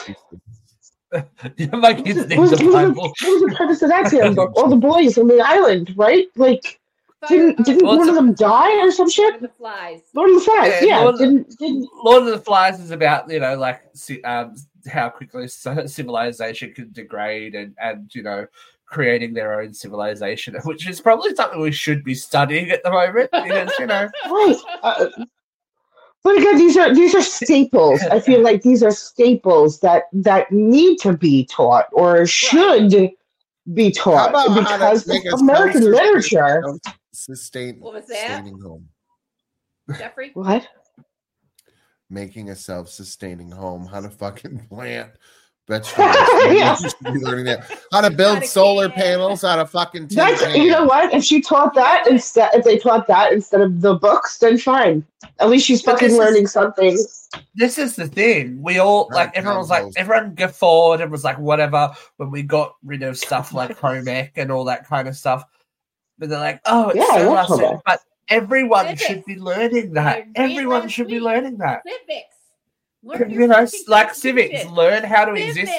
Speaker 4: My kids need the Bible.
Speaker 1: What was the purpose of that damn book? All the boys on the island, right? Like, didn't one of them die or some shit?
Speaker 2: Lord of the Flies.
Speaker 1: Lord of the Flies, yeah.
Speaker 4: Lord of the Flies is about, how quickly civilization can degrade and creating their own civilization, which is probably something we should be studying at the moment because,
Speaker 1: Right. But again, these are staples. I feel like these are staples that need to be taught or should be taught because of American literature.
Speaker 2: What was that?
Speaker 5: Sustaining home.
Speaker 2: Jeffrey?
Speaker 1: What?
Speaker 5: Making a self-sustaining home. How to fucking plant vegetables.
Speaker 1: Yeah.
Speaker 5: You should be learning that. How to build solar panels. How to fucking.
Speaker 1: You know what? If she taught that if they taught that instead of the books, then fine. At least she's fucking learning something.
Speaker 4: This is the thing. We all everyone guffawed and was like, whatever, when we got rid of stuff like home ec and all that kind of stuff. But they're like, oh, it's so awesome. But everyone should be learning that. Everyone should be learning that.
Speaker 2: Civics.
Speaker 4: Like civics. Learn how to exist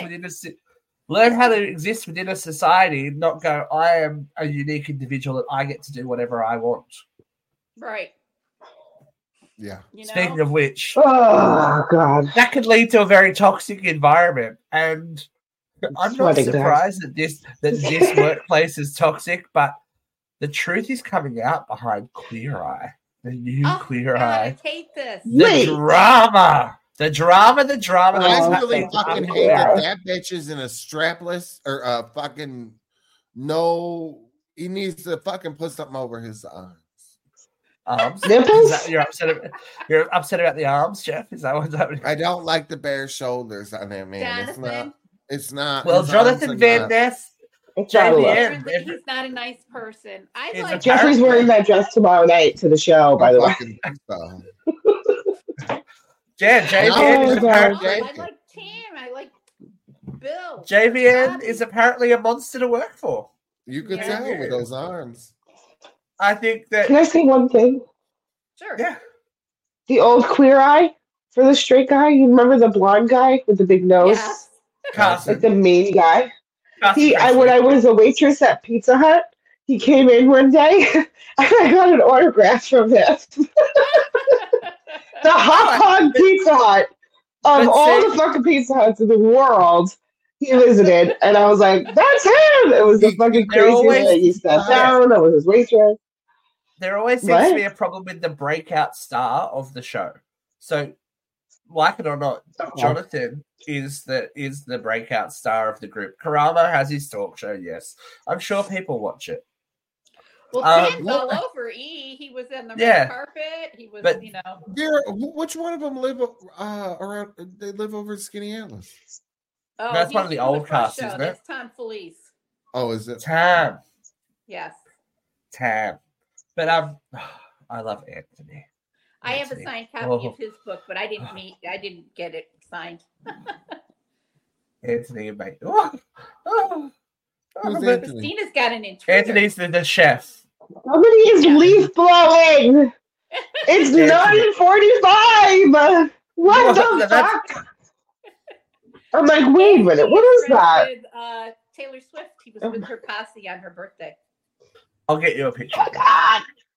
Speaker 4: within a society, not go, I am a unique individual and I get to do whatever I want.
Speaker 2: Right.
Speaker 5: Yeah.
Speaker 4: Speaking of which,
Speaker 1: oh god,
Speaker 4: that could lead to a very toxic environment, and I'm not surprised that this workplace is toxic. But the truth is coming out behind Queer Eye, the new Queer Eye.
Speaker 2: I hate this.
Speaker 4: The drama. I
Speaker 5: really fucking hate that bitch is in a strapless or a fucking no. He needs to fucking put something over his arms.
Speaker 1: Nipples?
Speaker 4: You're upset about the arms, Jeff? Is that what's happening?
Speaker 5: I don't like the bare shoulders on that man.
Speaker 2: Jonathan?
Speaker 5: It's not.
Speaker 4: Well, Jonathan Van Ness. JVN.
Speaker 2: He's not a nice person.
Speaker 1: Jeffrey's wearing that dress tomorrow night to the show, by the way.
Speaker 4: Yeah, JVN is apparently.
Speaker 2: I like Tim. I like Bill.
Speaker 4: JVN is apparently a monster to work for.
Speaker 5: You could tell with those arms.
Speaker 4: I think that.
Speaker 1: Can I say one thing?
Speaker 2: Sure.
Speaker 4: Yeah.
Speaker 1: The old Queer Eye for the straight guy. You remember the blonde guy with the big nose?
Speaker 2: Yes.
Speaker 1: Like the main guy. When I was a waitress at Pizza Hut, he came in one day and I got an autograph from him. The hot dog Pizza Hut of all the fucking Pizza Huts in the world. He visited, and I was like, "That's him!" It was the fucking crazy thing. He sat down. I was his waitress.
Speaker 4: There always seems to be a problem with the breakout star of the show. So, like it or not, Jonathan is the breakout star of the group. Karamo has his talk show. Yes, I'm sure people watch it.
Speaker 2: Well, Dan's all over E. He was in the red carpet. He was,
Speaker 5: Vera, which one of them live around? They live over at Skinny Atlas.
Speaker 2: Oh,
Speaker 3: that's one of the old casts, isn't it?
Speaker 2: That's Tom Felice.
Speaker 5: Oh, is it
Speaker 3: Tam?
Speaker 2: Yes.
Speaker 3: Tam. But I love Anthony.
Speaker 2: I have a signed copy of his book, but I didn't get it signed.
Speaker 3: Anthony, mate.
Speaker 2: Christina's got an intruder.
Speaker 3: Anthony's the chef.
Speaker 1: Somebody is leaf blowing. It's 9:45. What the fuck? I'm like, wait a minute. What is that?
Speaker 2: With, Taylor Swift. He was with her posse on her birthday.
Speaker 3: I'll get you a picture.
Speaker 1: Oh, God.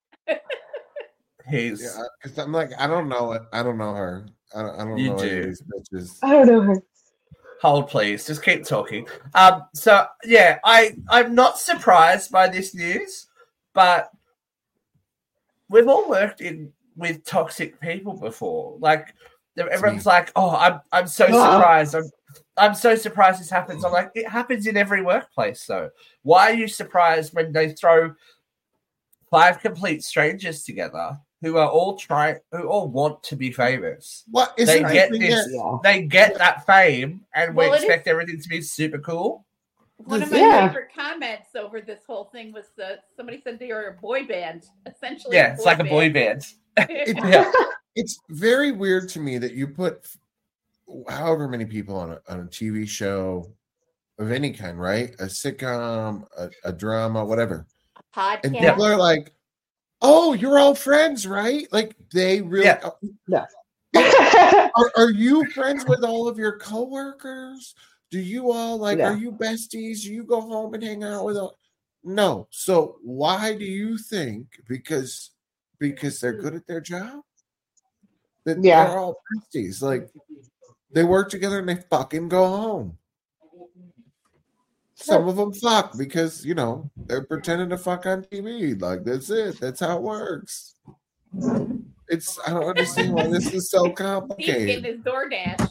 Speaker 5: Because I'm like, I don't know it. I don't know her. I don't know any of these bitches.
Speaker 1: I don't know her.
Speaker 3: Hold, please. Just keep talking. So yeah, I'm not surprised by this news, but we've all worked with toxic people before. Like everyone's like, "Oh, I'm so surprised. I'm so surprised this happens." I'm like, it happens in every workplace. So why are you surprised when they throw 5 complete strangers together who all want to be famous?
Speaker 5: What is
Speaker 3: they get this? They get that fame, and we expect everything to be super cool.
Speaker 2: One of my favorite comments over this whole thing was somebody said they are a boy band, essentially.
Speaker 3: Yeah, it's like a boy band.
Speaker 5: It's very weird to me that you put however many people on a TV show of any kind, right? A sitcom, a drama, whatever.
Speaker 2: Podcast.
Speaker 5: And people are like, "Oh, you're all friends, right?" Like they really. Are you friends with all of your coworkers? Do you all are you besties? Do you go home and hang out with all? No. So why do you think because they're good at their job that they're all besties? Like they work together and they fucking go home. Some of them fuck because they're pretending to fuck on TV. Like that's it. That's how it works. I don't understand why this is so complicated.
Speaker 2: He's getting his DoorDash.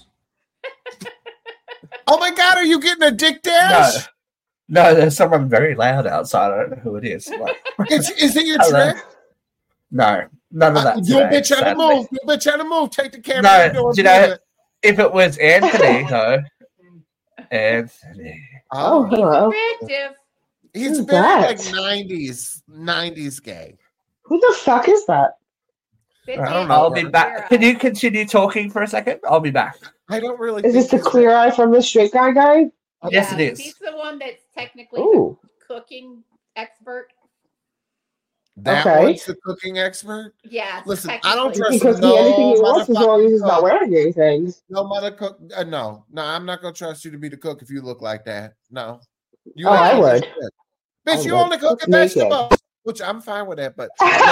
Speaker 5: Oh my God, are you getting a dick dash?
Speaker 3: No, there's someone very loud outside. I don't know who it is.
Speaker 5: Is it your trick?
Speaker 3: No, none of that.
Speaker 5: You bitch out of move. You bitch out of move. Take the camera.
Speaker 3: No, if it was Anthony, though. Anthony.
Speaker 5: Oh,
Speaker 1: hello.
Speaker 5: He's very like 90s gay.
Speaker 1: Who the fuck is that?
Speaker 5: I don't know.
Speaker 3: I'll be back. Can you continue talking for a second? I'll be back.
Speaker 5: I don't really.
Speaker 1: Is this the clear eye from the straight guy?
Speaker 3: Yes, it is.
Speaker 2: He's the one that's technically the cooking expert.
Speaker 5: One's the cooking expert?
Speaker 2: Yeah.
Speaker 5: Listen, I don't trust
Speaker 1: anything he wants as long as he's not wearing anything.
Speaker 5: No mother cook. No, I'm not gonna trust you to be the cook if you look like that. No.
Speaker 1: I would.
Speaker 5: Bitch, you only cook vegetables. Which I'm fine with that, but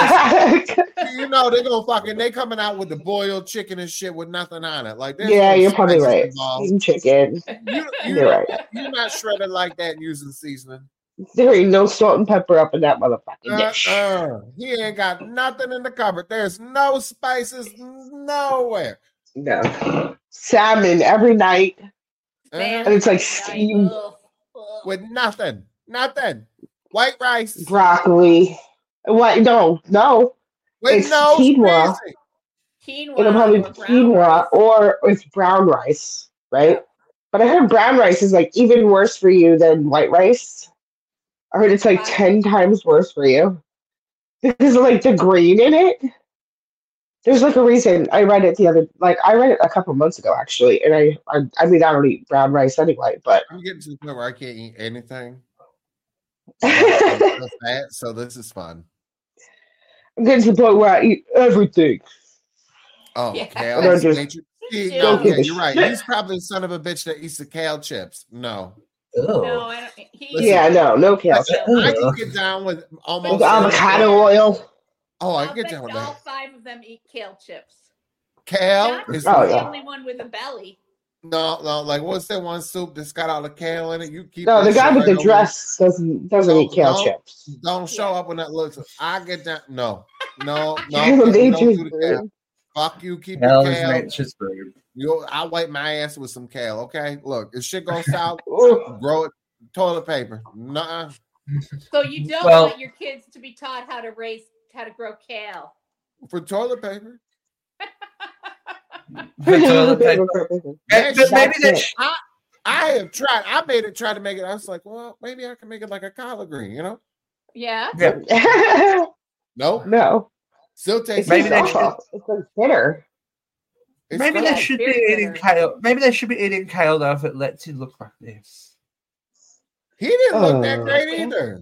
Speaker 5: they coming out with the boiled chicken and shit with nothing on it. Like,
Speaker 1: you're probably right. Eating chicken.
Speaker 5: You're right. You're not shredded like that using seasoning.
Speaker 1: There ain't no salt and pepper up in that motherfucking dish.
Speaker 5: He ain't got nothing in the cupboard. There's no spices nowhere.
Speaker 1: No. Salmon every night. And it's like steamed.
Speaker 5: With nothing. White rice.
Speaker 1: Broccoli. What? No.
Speaker 5: With
Speaker 1: it's quinoa. It'll probably be quinoa or it's brown rice, right? But I heard brown rice is like even worse for you than white rice. I heard it's like 10 times worse for you because of like the grain in it. There's like a reason. I read it a couple months ago actually, and I mean I don't eat brown rice anyway, but
Speaker 5: I'm getting to the point where I can't eat anything. So this is fun.
Speaker 1: I'm getting to the point where I eat everything.
Speaker 5: Oh, kale. You're right. He's probably the son of a bitch that eats the kale chips. No.
Speaker 2: No, I
Speaker 1: don't. No kale chips.
Speaker 5: I can get down with almost
Speaker 1: avocado oil.
Speaker 5: Oh, I can get down with that.
Speaker 2: All 5 of them eat kale chips.
Speaker 5: Kale
Speaker 2: is the only one with a belly.
Speaker 5: No, like what's that one soup that's got all the kale in it? You keep
Speaker 1: the guy with the dress doesn't eat kale chips.
Speaker 5: Don't show up when that looks. I get that. No. Don't do the kale. Fuck you. Keep the kale. I'll wipe my ass with some kale. Okay, look, if shit goes south, grow it toilet paper. Nuh-uh.
Speaker 2: So you don't
Speaker 3: Well-
Speaker 2: want your kids to be taught how to grow kale.
Speaker 5: For toilet paper.
Speaker 3: For toilet paper.
Speaker 5: That
Speaker 3: But maybe
Speaker 5: shit-
Speaker 3: they sh-
Speaker 5: I have tried. I made it. Tried to make it. I was like, well, maybe I can make it like a collard green. You know?
Speaker 2: Yeah.
Speaker 3: Yeah.
Speaker 5: Nope.
Speaker 1: No.
Speaker 5: Still tastes.
Speaker 3: Maybe they
Speaker 1: awful. It's like bitter.
Speaker 5: It's
Speaker 3: Maybe
Speaker 5: good.
Speaker 3: they
Speaker 2: Yeah,
Speaker 3: should be
Speaker 2: very
Speaker 3: eating
Speaker 2: bitter.
Speaker 3: kale. Maybe they should be eating kale though if it lets you look like this.
Speaker 5: He didn't look that
Speaker 1: Oh,
Speaker 5: great
Speaker 1: okay.
Speaker 5: either.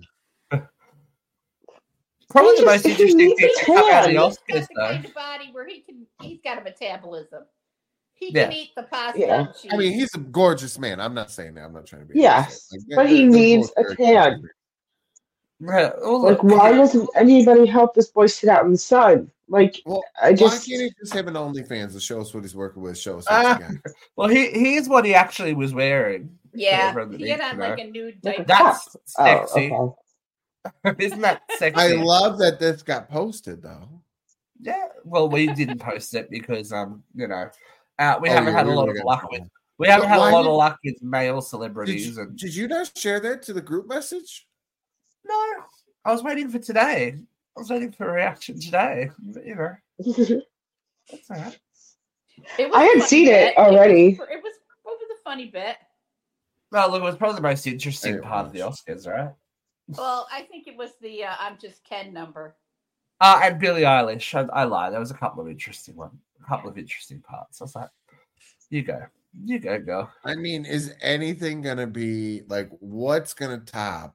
Speaker 3: Probably
Speaker 1: He
Speaker 3: the most
Speaker 1: just- he
Speaker 3: interesting
Speaker 1: needs
Speaker 3: thing
Speaker 1: a
Speaker 3: to come out of the
Speaker 1: tan.
Speaker 2: He's got
Speaker 3: Oscars
Speaker 2: the
Speaker 3: though.
Speaker 2: kind of body where he's got a metabolism. He
Speaker 3: Yeah.
Speaker 2: can eat the pasta
Speaker 1: Yeah.
Speaker 2: and cheese.
Speaker 5: I mean, he's a gorgeous man. I'm not saying that. I'm not trying to be.
Speaker 1: Yes,
Speaker 5: Like,
Speaker 1: but he
Speaker 5: they're
Speaker 1: needs
Speaker 5: both
Speaker 1: a
Speaker 5: very
Speaker 1: tan.
Speaker 5: good.
Speaker 3: Yeah, well,
Speaker 1: Like,
Speaker 3: look,
Speaker 1: why doesn't anybody help this boy sit out in the sun? Like,
Speaker 5: Well,
Speaker 1: I just.
Speaker 5: why can't he just have an OnlyFans to show us what he's working with? Show us what
Speaker 3: Ah.
Speaker 5: he got.
Speaker 3: well, here's what he actually was wearing.
Speaker 2: yeah,
Speaker 3: everyone that
Speaker 2: he had
Speaker 3: needs
Speaker 2: on
Speaker 3: to
Speaker 2: like
Speaker 3: know.
Speaker 2: a nude
Speaker 1: Like a
Speaker 2: diaper.
Speaker 3: That's
Speaker 1: Oh,
Speaker 3: sexy.
Speaker 1: okay.
Speaker 3: Isn't that sexy?
Speaker 5: I love that this got posted though.
Speaker 3: Yeah. Well, we didn't post it because we
Speaker 5: Oh,
Speaker 3: haven't
Speaker 5: yeah,
Speaker 3: had a
Speaker 5: we
Speaker 3: lot
Speaker 5: would've
Speaker 3: of
Speaker 5: got
Speaker 3: luck
Speaker 5: trouble.
Speaker 3: with. We haven't had a
Speaker 5: Why
Speaker 3: lot
Speaker 5: did-
Speaker 3: of luck with male celebrities, and
Speaker 5: Did you not share that to the group message?
Speaker 3: no, I was waiting for today. I was waiting for a reaction today. But, that's all right.
Speaker 2: It was
Speaker 1: I
Speaker 2: a
Speaker 1: had
Speaker 2: funny
Speaker 1: seen it
Speaker 2: bit.
Speaker 1: already.
Speaker 2: It was what was a funny bit?
Speaker 3: Well, look, it was probably the most interesting
Speaker 5: It
Speaker 3: part of the
Speaker 5: was.
Speaker 3: Oscars, right?
Speaker 2: Well, I think it was the "I'm Just Ken" number.
Speaker 3: And Billie Eilish. I lied. There was a couple of interesting parts. I was like, you go, girl.
Speaker 5: I mean, is anything gonna be like what's gonna top?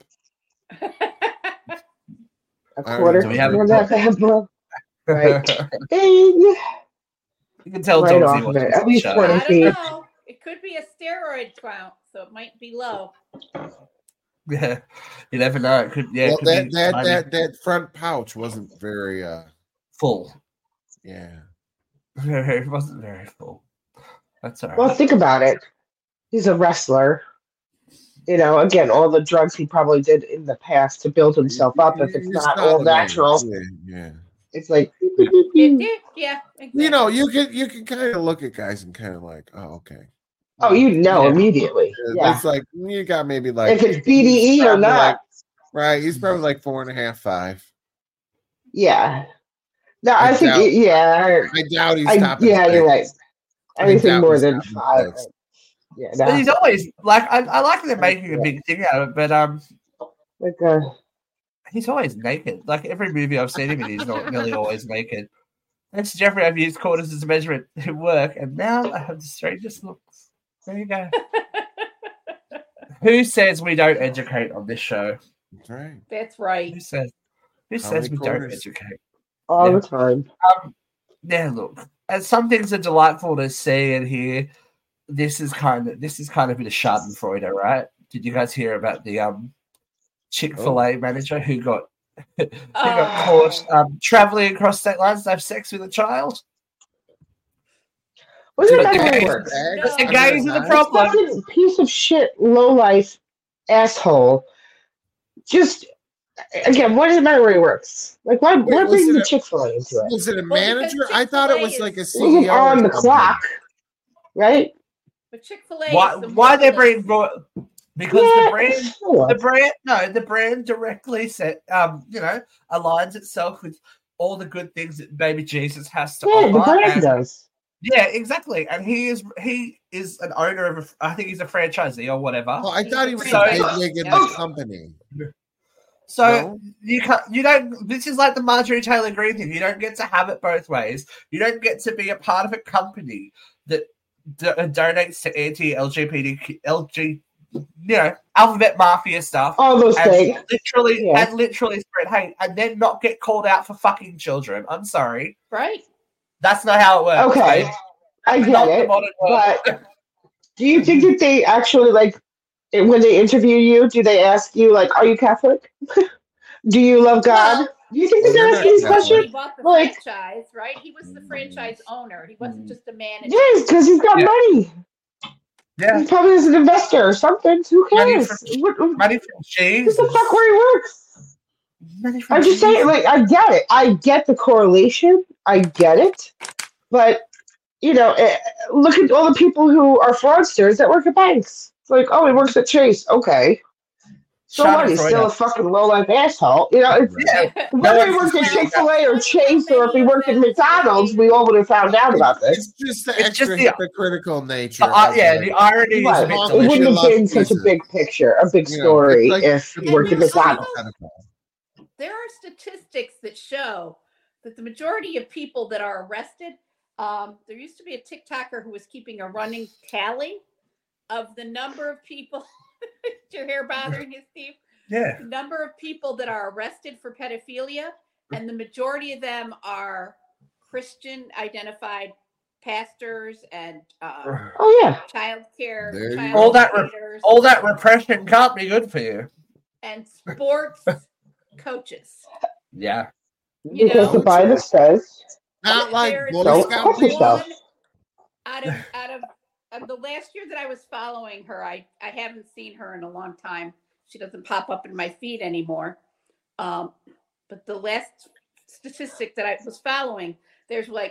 Speaker 1: A
Speaker 5: I
Speaker 1: quarter.
Speaker 5: don't know.
Speaker 3: We have-
Speaker 1: Remember that bad Right.
Speaker 3: you
Speaker 1: Ding.
Speaker 3: can tell
Speaker 1: Right
Speaker 3: Dogsy
Speaker 1: off of
Speaker 3: watches
Speaker 1: it. At
Speaker 3: the
Speaker 1: least
Speaker 3: show.
Speaker 1: 20.
Speaker 2: I
Speaker 1: feet.
Speaker 2: don't know. It could be a steroid count, so it might be low.
Speaker 3: Yeah, you never know. It could, yeah,
Speaker 5: Well,
Speaker 3: it could be
Speaker 5: that front pouch wasn't very
Speaker 3: full.
Speaker 5: yeah.
Speaker 3: It wasn't very full. That's all right.
Speaker 1: Well, think about it. He's a wrestler. You know, again, all the drugs he probably did in the past to build himself up. If it's
Speaker 5: He's
Speaker 1: not
Speaker 5: solid
Speaker 1: all
Speaker 5: man.
Speaker 1: natural,
Speaker 5: Yeah.
Speaker 1: it's like.
Speaker 2: Yeah, exactly.
Speaker 5: You know, you can kind of look at guys and kind of like, oh, okay.
Speaker 1: Oh, you know
Speaker 3: Yeah.
Speaker 1: immediately. Yeah.
Speaker 5: It's like you got maybe like
Speaker 1: If it's BDE
Speaker 5: he's
Speaker 1: or
Speaker 5: probably
Speaker 1: not.
Speaker 5: like- right. He's probably like 4.5, 5.
Speaker 1: Yeah. No,
Speaker 5: I
Speaker 1: I think.
Speaker 5: doubt-
Speaker 1: Yeah.
Speaker 5: I doubt he's
Speaker 1: I,
Speaker 5: topping.
Speaker 1: yeah, you're right.
Speaker 5: six. I
Speaker 1: Anything
Speaker 5: doubt
Speaker 1: more
Speaker 5: he's
Speaker 1: than
Speaker 5: topping
Speaker 1: 5.
Speaker 5: six.
Speaker 1: Yeah.
Speaker 3: But
Speaker 1: No.
Speaker 3: he's always like I like that they're making a big thing out of it, but
Speaker 1: Like,
Speaker 3: he's always naked. Like every movie I've seen him in, he's not nearly always naked. Thanks to Jeffrey, I've used quarters as a measurement at work, and now I have the strangest looks. There you go. Who says we don't educate on this show?
Speaker 5: That's right.
Speaker 2: That's right.
Speaker 3: Who says? Who
Speaker 5: How
Speaker 3: says
Speaker 5: many
Speaker 3: we don't
Speaker 5: quarters?
Speaker 3: educate?
Speaker 1: all
Speaker 3: Yeah.
Speaker 1: the time.
Speaker 3: Yeah, look, and some things are delightful to see and hear. This is kind of a bit of Schadenfreude, right? Did you guys hear about the Chick-fil-A manager who got caught traveling across state lines to have sex with a child?
Speaker 1: Wasn't
Speaker 3: But
Speaker 1: that
Speaker 3: the
Speaker 1: how it
Speaker 3: gays-
Speaker 1: works?
Speaker 3: The gays are the problem.
Speaker 1: Fucking piece of shit, low life asshole. Just again, what does it matter where he works? Like, why
Speaker 5: was
Speaker 1: bring
Speaker 5: it
Speaker 1: the
Speaker 5: a-
Speaker 1: Chick-fil-A into it?
Speaker 5: Was it a
Speaker 2: Well, because
Speaker 5: manager? I thought it was
Speaker 2: Chick-fil-A
Speaker 5: like a
Speaker 2: is-
Speaker 1: It wasn't
Speaker 5: CEO. or
Speaker 1: on the
Speaker 5: something.
Speaker 1: clock, right?
Speaker 2: But Chick-fil-A.
Speaker 3: Why they bring because
Speaker 1: sure.
Speaker 3: the brand directly said aligns itself with all the good things that baby Jesus has to
Speaker 1: Yeah, the
Speaker 3: offer.
Speaker 1: brand
Speaker 3: and-
Speaker 1: does.
Speaker 3: Yeah, exactly. And he is an owner of I think he's a franchisee or whatever.
Speaker 5: Well, I thought he was
Speaker 3: So-
Speaker 5: a big wig in the company.
Speaker 3: So
Speaker 5: No?
Speaker 3: you don't. This is like the Marjorie Taylor Greene thing. You don't get to have it both ways. You don't get to be a part of a company that donates to anti-LGBT, alphabet mafia stuff,
Speaker 1: All those things.
Speaker 3: and literally spread hate, and then not get called out for fucking children. I'm sorry,
Speaker 2: Right.
Speaker 3: that's not how it works.
Speaker 1: Okay,
Speaker 3: right?
Speaker 1: I
Speaker 3: Not
Speaker 1: get
Speaker 3: the
Speaker 1: it.
Speaker 3: modern world.
Speaker 1: But do you think that they actually when they interview you? Do they ask you are you Catholic? Do you love God?
Speaker 2: Well,
Speaker 1: Do you think
Speaker 5: Well,
Speaker 1: they
Speaker 5: they're
Speaker 1: ask
Speaker 5: not
Speaker 1: you these
Speaker 5: Catholic.
Speaker 1: questions?
Speaker 2: He bought the
Speaker 1: Like-
Speaker 2: franchise, right? He was the franchise owner. He wasn't just a manager.
Speaker 1: Yes, because he's got
Speaker 3: Yeah.
Speaker 1: money.
Speaker 3: Yeah,
Speaker 1: He probably is an investor or something. Who
Speaker 3: Money
Speaker 1: cares?
Speaker 3: from-
Speaker 1: What
Speaker 3: money from Jesus.
Speaker 1: the fuck where he works?
Speaker 3: Money from
Speaker 1: I'm just saying,
Speaker 3: Jesus.
Speaker 1: I get it. I get the correlation. I get it. But, look at all the people who are fraudsters that work at banks. It's like, oh, he works at Chase. Okay. So what? He's still a fucking low-life asshole. You know, whether he worked at Chick-fil-A or Chase or if he worked at McDonald's, we all would have found out about this.
Speaker 5: It's just the extra hypocritical nature.
Speaker 3: The irony is a bit
Speaker 1: it wouldn't have been such a big picture, a big story if he worked at McDonald's.
Speaker 2: There are statistics that show that the majority of people that are arrested, there used to be a TikToker who was keeping a running tally of the number of people. Is your hair bothering you, Steve?
Speaker 3: Yeah.
Speaker 2: The number of people that are arrested for pedophilia, and the majority of them are Christian identified pastors and child care.
Speaker 3: All that repression can't be good for you.
Speaker 2: And sports coaches.
Speaker 3: Yeah.
Speaker 1: Because the Bible says
Speaker 5: not like
Speaker 1: don't cut yourself.
Speaker 2: Out of the last year that I was following her, I haven't seen her in a long time. She doesn't pop up in my feed anymore. But the last statistic that I was following, there's like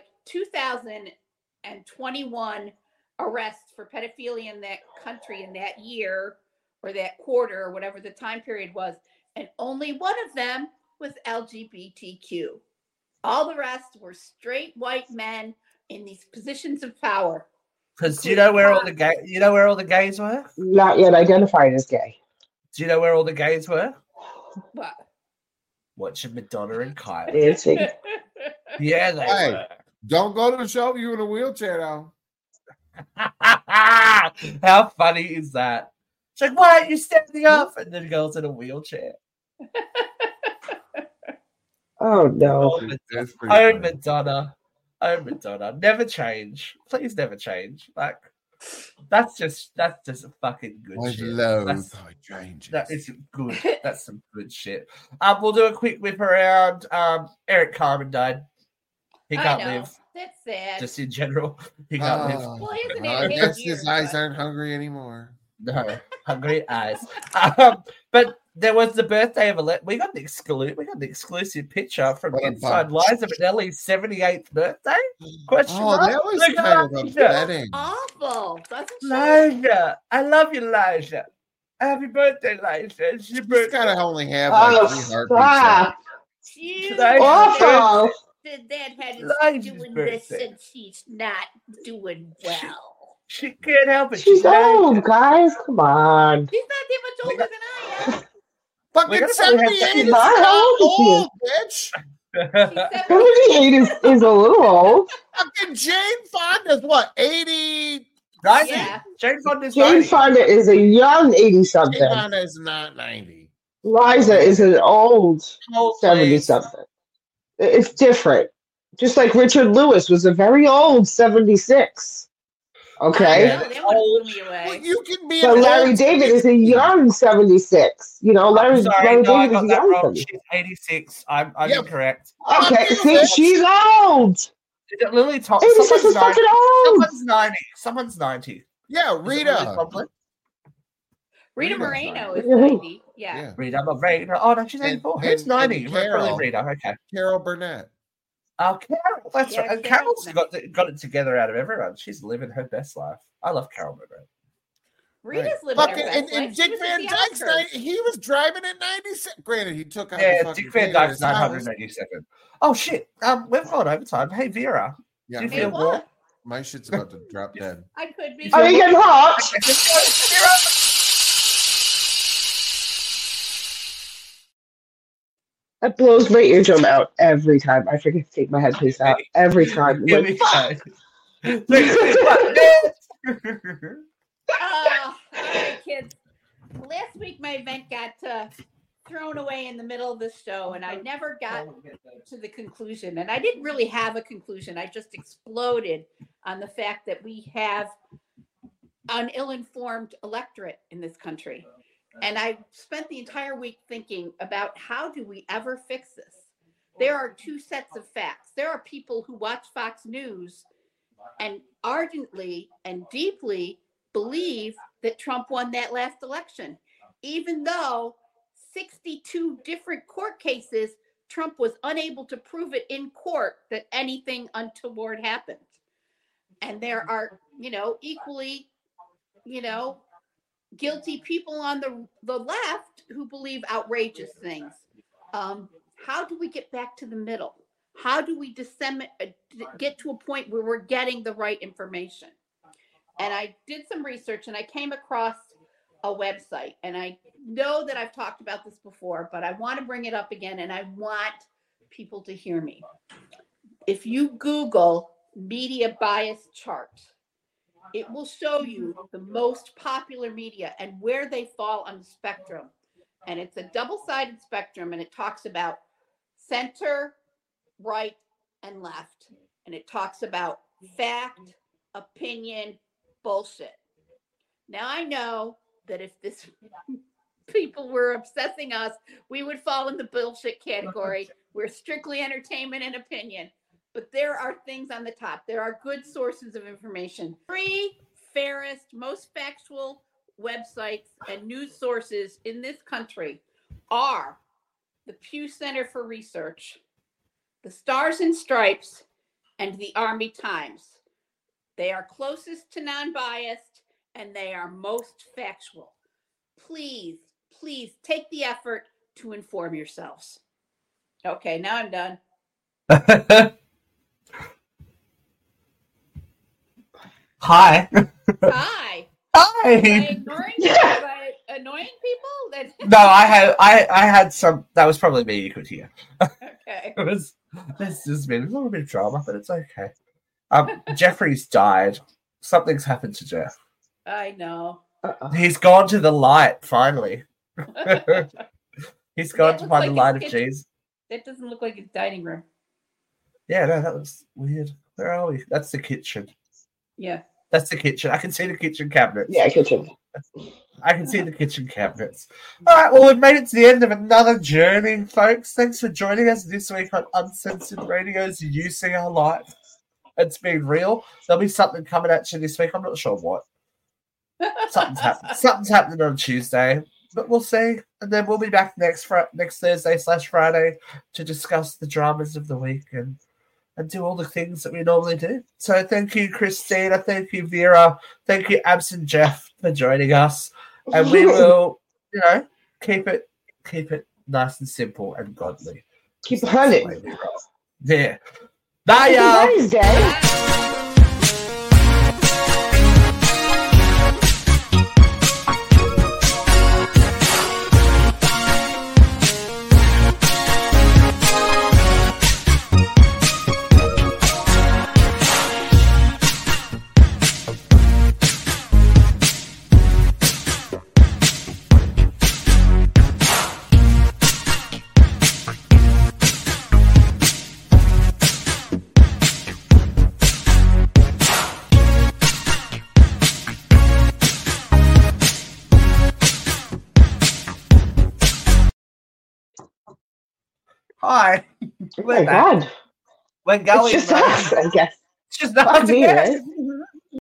Speaker 2: 2,021 arrests for pedophilia in that country in that year or that quarter or whatever the time period was. And only one of them was LGBTQ. All the rest were straight white men in these positions of power.
Speaker 3: Because do you know where all the gays were?
Speaker 1: Not yet identified as gay.
Speaker 3: Do you know where all the gays were?
Speaker 2: What?
Speaker 3: Watching Madonna and Kyle.
Speaker 1: Dancing.
Speaker 3: Yeah, they were.
Speaker 5: Don't go to the show if you're in a wheelchair, though.
Speaker 3: How funny is that? It's like, why aren't you standing up? And then the girl's in a wheelchair.
Speaker 1: Oh, no.
Speaker 3: Oh, Madonna. Never change. Please never change. Like, that's just a fucking good shit. That is good. That's some good shit. We'll do a quick whip around. Eric Carmen died. He can't live.
Speaker 2: That's sad.
Speaker 3: Just in general, he can't live.
Speaker 2: Well,
Speaker 5: I guess his eyes aren't hungry anymore.
Speaker 3: No, hungry eyes. But there was the birthday of we got an exclusive picture from inside Liza Minnelli's 78th birthday. Question mark?
Speaker 5: That was kind of upsetting.
Speaker 2: Awful, doesn't she?
Speaker 3: Liza, I love you, Liza. Happy birthday, Liza. It's your birthday.
Speaker 5: She's gotta only have like 3 heartbeats.
Speaker 2: She's
Speaker 1: awful.
Speaker 2: That had doing this and she's not doing well.
Speaker 3: She can't help it.
Speaker 1: She's old, guys. Come on.
Speaker 2: She's not that much older than I am.
Speaker 5: Fucking 78 is not old, bitch.
Speaker 1: 78 is a little old.
Speaker 5: Fucking Jane Fonda's what, 80?
Speaker 3: 90.
Speaker 2: Yeah.
Speaker 3: Jane Fonda
Speaker 1: is a young 80-something.
Speaker 5: Jane Fonda is not 90.
Speaker 1: Liza is an old 70-something. It's different. Just like Richard Lewis was a very old 76. Okay.
Speaker 5: Well, you can be.
Speaker 1: But Larry David is a young 76. You know, Larry David is a young 76.
Speaker 3: She's 86. I'm incorrect.
Speaker 1: Okay, see, she's old.
Speaker 3: Lily Tomlin.
Speaker 1: 86 is fucking old.
Speaker 3: Someone's 90. Someone's 90.
Speaker 5: Yeah, Rita.
Speaker 2: Rita Moreno is 90. Yeah.
Speaker 3: Rita Moreno. Oh, no, she's 84. Who's 90?
Speaker 5: Carol.
Speaker 3: Rita. Okay.
Speaker 5: Carol Burnett.
Speaker 3: Oh, Carol. That's right. And Carol's got it together out of everyone. She's living her best life. I love Carol Burnett.
Speaker 2: Rita's living her best life.
Speaker 5: And Dick Van Dyke's he was driving at 96. Granted, he took out
Speaker 3: Dick Van Dyke's 987. Oh, shit. We've gone overtime. Hey, Vera.
Speaker 5: Yeah.
Speaker 3: Do you feel warm?
Speaker 5: My shit's about to drop dead.
Speaker 2: I could be.
Speaker 1: Are you getting hot? That blows my eardrum out every time. I forget to take my headpiece out every time.
Speaker 2: All right, kids. Last week, my event got thrown away in the middle of the show, and I never got to the conclusion. And I didn't really have a conclusion. I just exploded on the fact that we have an ill-informed electorate in this country. And I spent the entire week thinking about how do we ever fix this? There are two sets of facts. There are people who watch Fox News and ardently and deeply believe that Trump won that last election, even though 62 different court cases, Trump was unable to prove it in court that anything untoward happened. And there are, equally, guilty people on the left who believe outrageous things. How do we get back to the middle? How do we get to a point where we're getting the right information? And I did some research and I came across a website, and I know that I've talked about this before, but I want to bring it up again, and I want people to hear me. If you Google media bias chart, it will show you the most popular media and where they fall on the spectrum. And it's a double-sided spectrum, and it talks about center, right, and left. And it talks about fact, opinion, bullshit. Now I know that if this people were obsessing us, we would fall in the bullshit category. We're strictly entertainment and opinion. But there are things on the top. There are good sources of information. 3 fairest, most factual websites and news sources in this country are the Pew Center for Research, the Stars and Stripes, and the Army Times. They are closest to non-biased, and they are most factual. Please, please take the effort to inform yourselves. Okay, now I'm done.
Speaker 3: Hi.
Speaker 2: Hi.
Speaker 3: Hi.
Speaker 2: Am I ignoring you? Am I annoying people?
Speaker 3: No, I had some. That was probably me. You could hear.
Speaker 2: Okay.
Speaker 3: There's just been a little bit of drama, but it's okay. Jeffrey's died. Something's happened to Jeff.
Speaker 2: I know.
Speaker 3: He's gone to the light finally. He's gone to find the light of Jesus.
Speaker 2: That doesn't look like his dining room.
Speaker 3: Yeah, no, that was weird. Where are we? That's the kitchen.
Speaker 2: Yeah.
Speaker 3: That's the kitchen. I can see the kitchen cabinets.
Speaker 1: Yeah, kitchen.
Speaker 3: I can see the kitchen cabinets. All right, well, we've made it to the end of another journey, folks. Thanks for joining us this week on Uncensored Radio's You See Our Life. It's been real. There'll be something coming at you this week. I'm not sure what. Something's happening on Tuesday, but we'll see. And then we'll be back next Thursday/Friday to discuss the dramas of the week and do all the things that we normally do. So thank you, Christina. Thank you, Vera. Thank you, Absent Jeff, for joining us. And we will, keep it nice and simple and godly.
Speaker 1: Keep hunting.
Speaker 3: Yeah. Bye, y'all.
Speaker 1: Wednesday.
Speaker 3: Hi.
Speaker 1: Oh my God.
Speaker 3: We're going.
Speaker 1: It's just us, I guess.
Speaker 3: It's just
Speaker 1: Fuck
Speaker 3: us.
Speaker 1: me, right?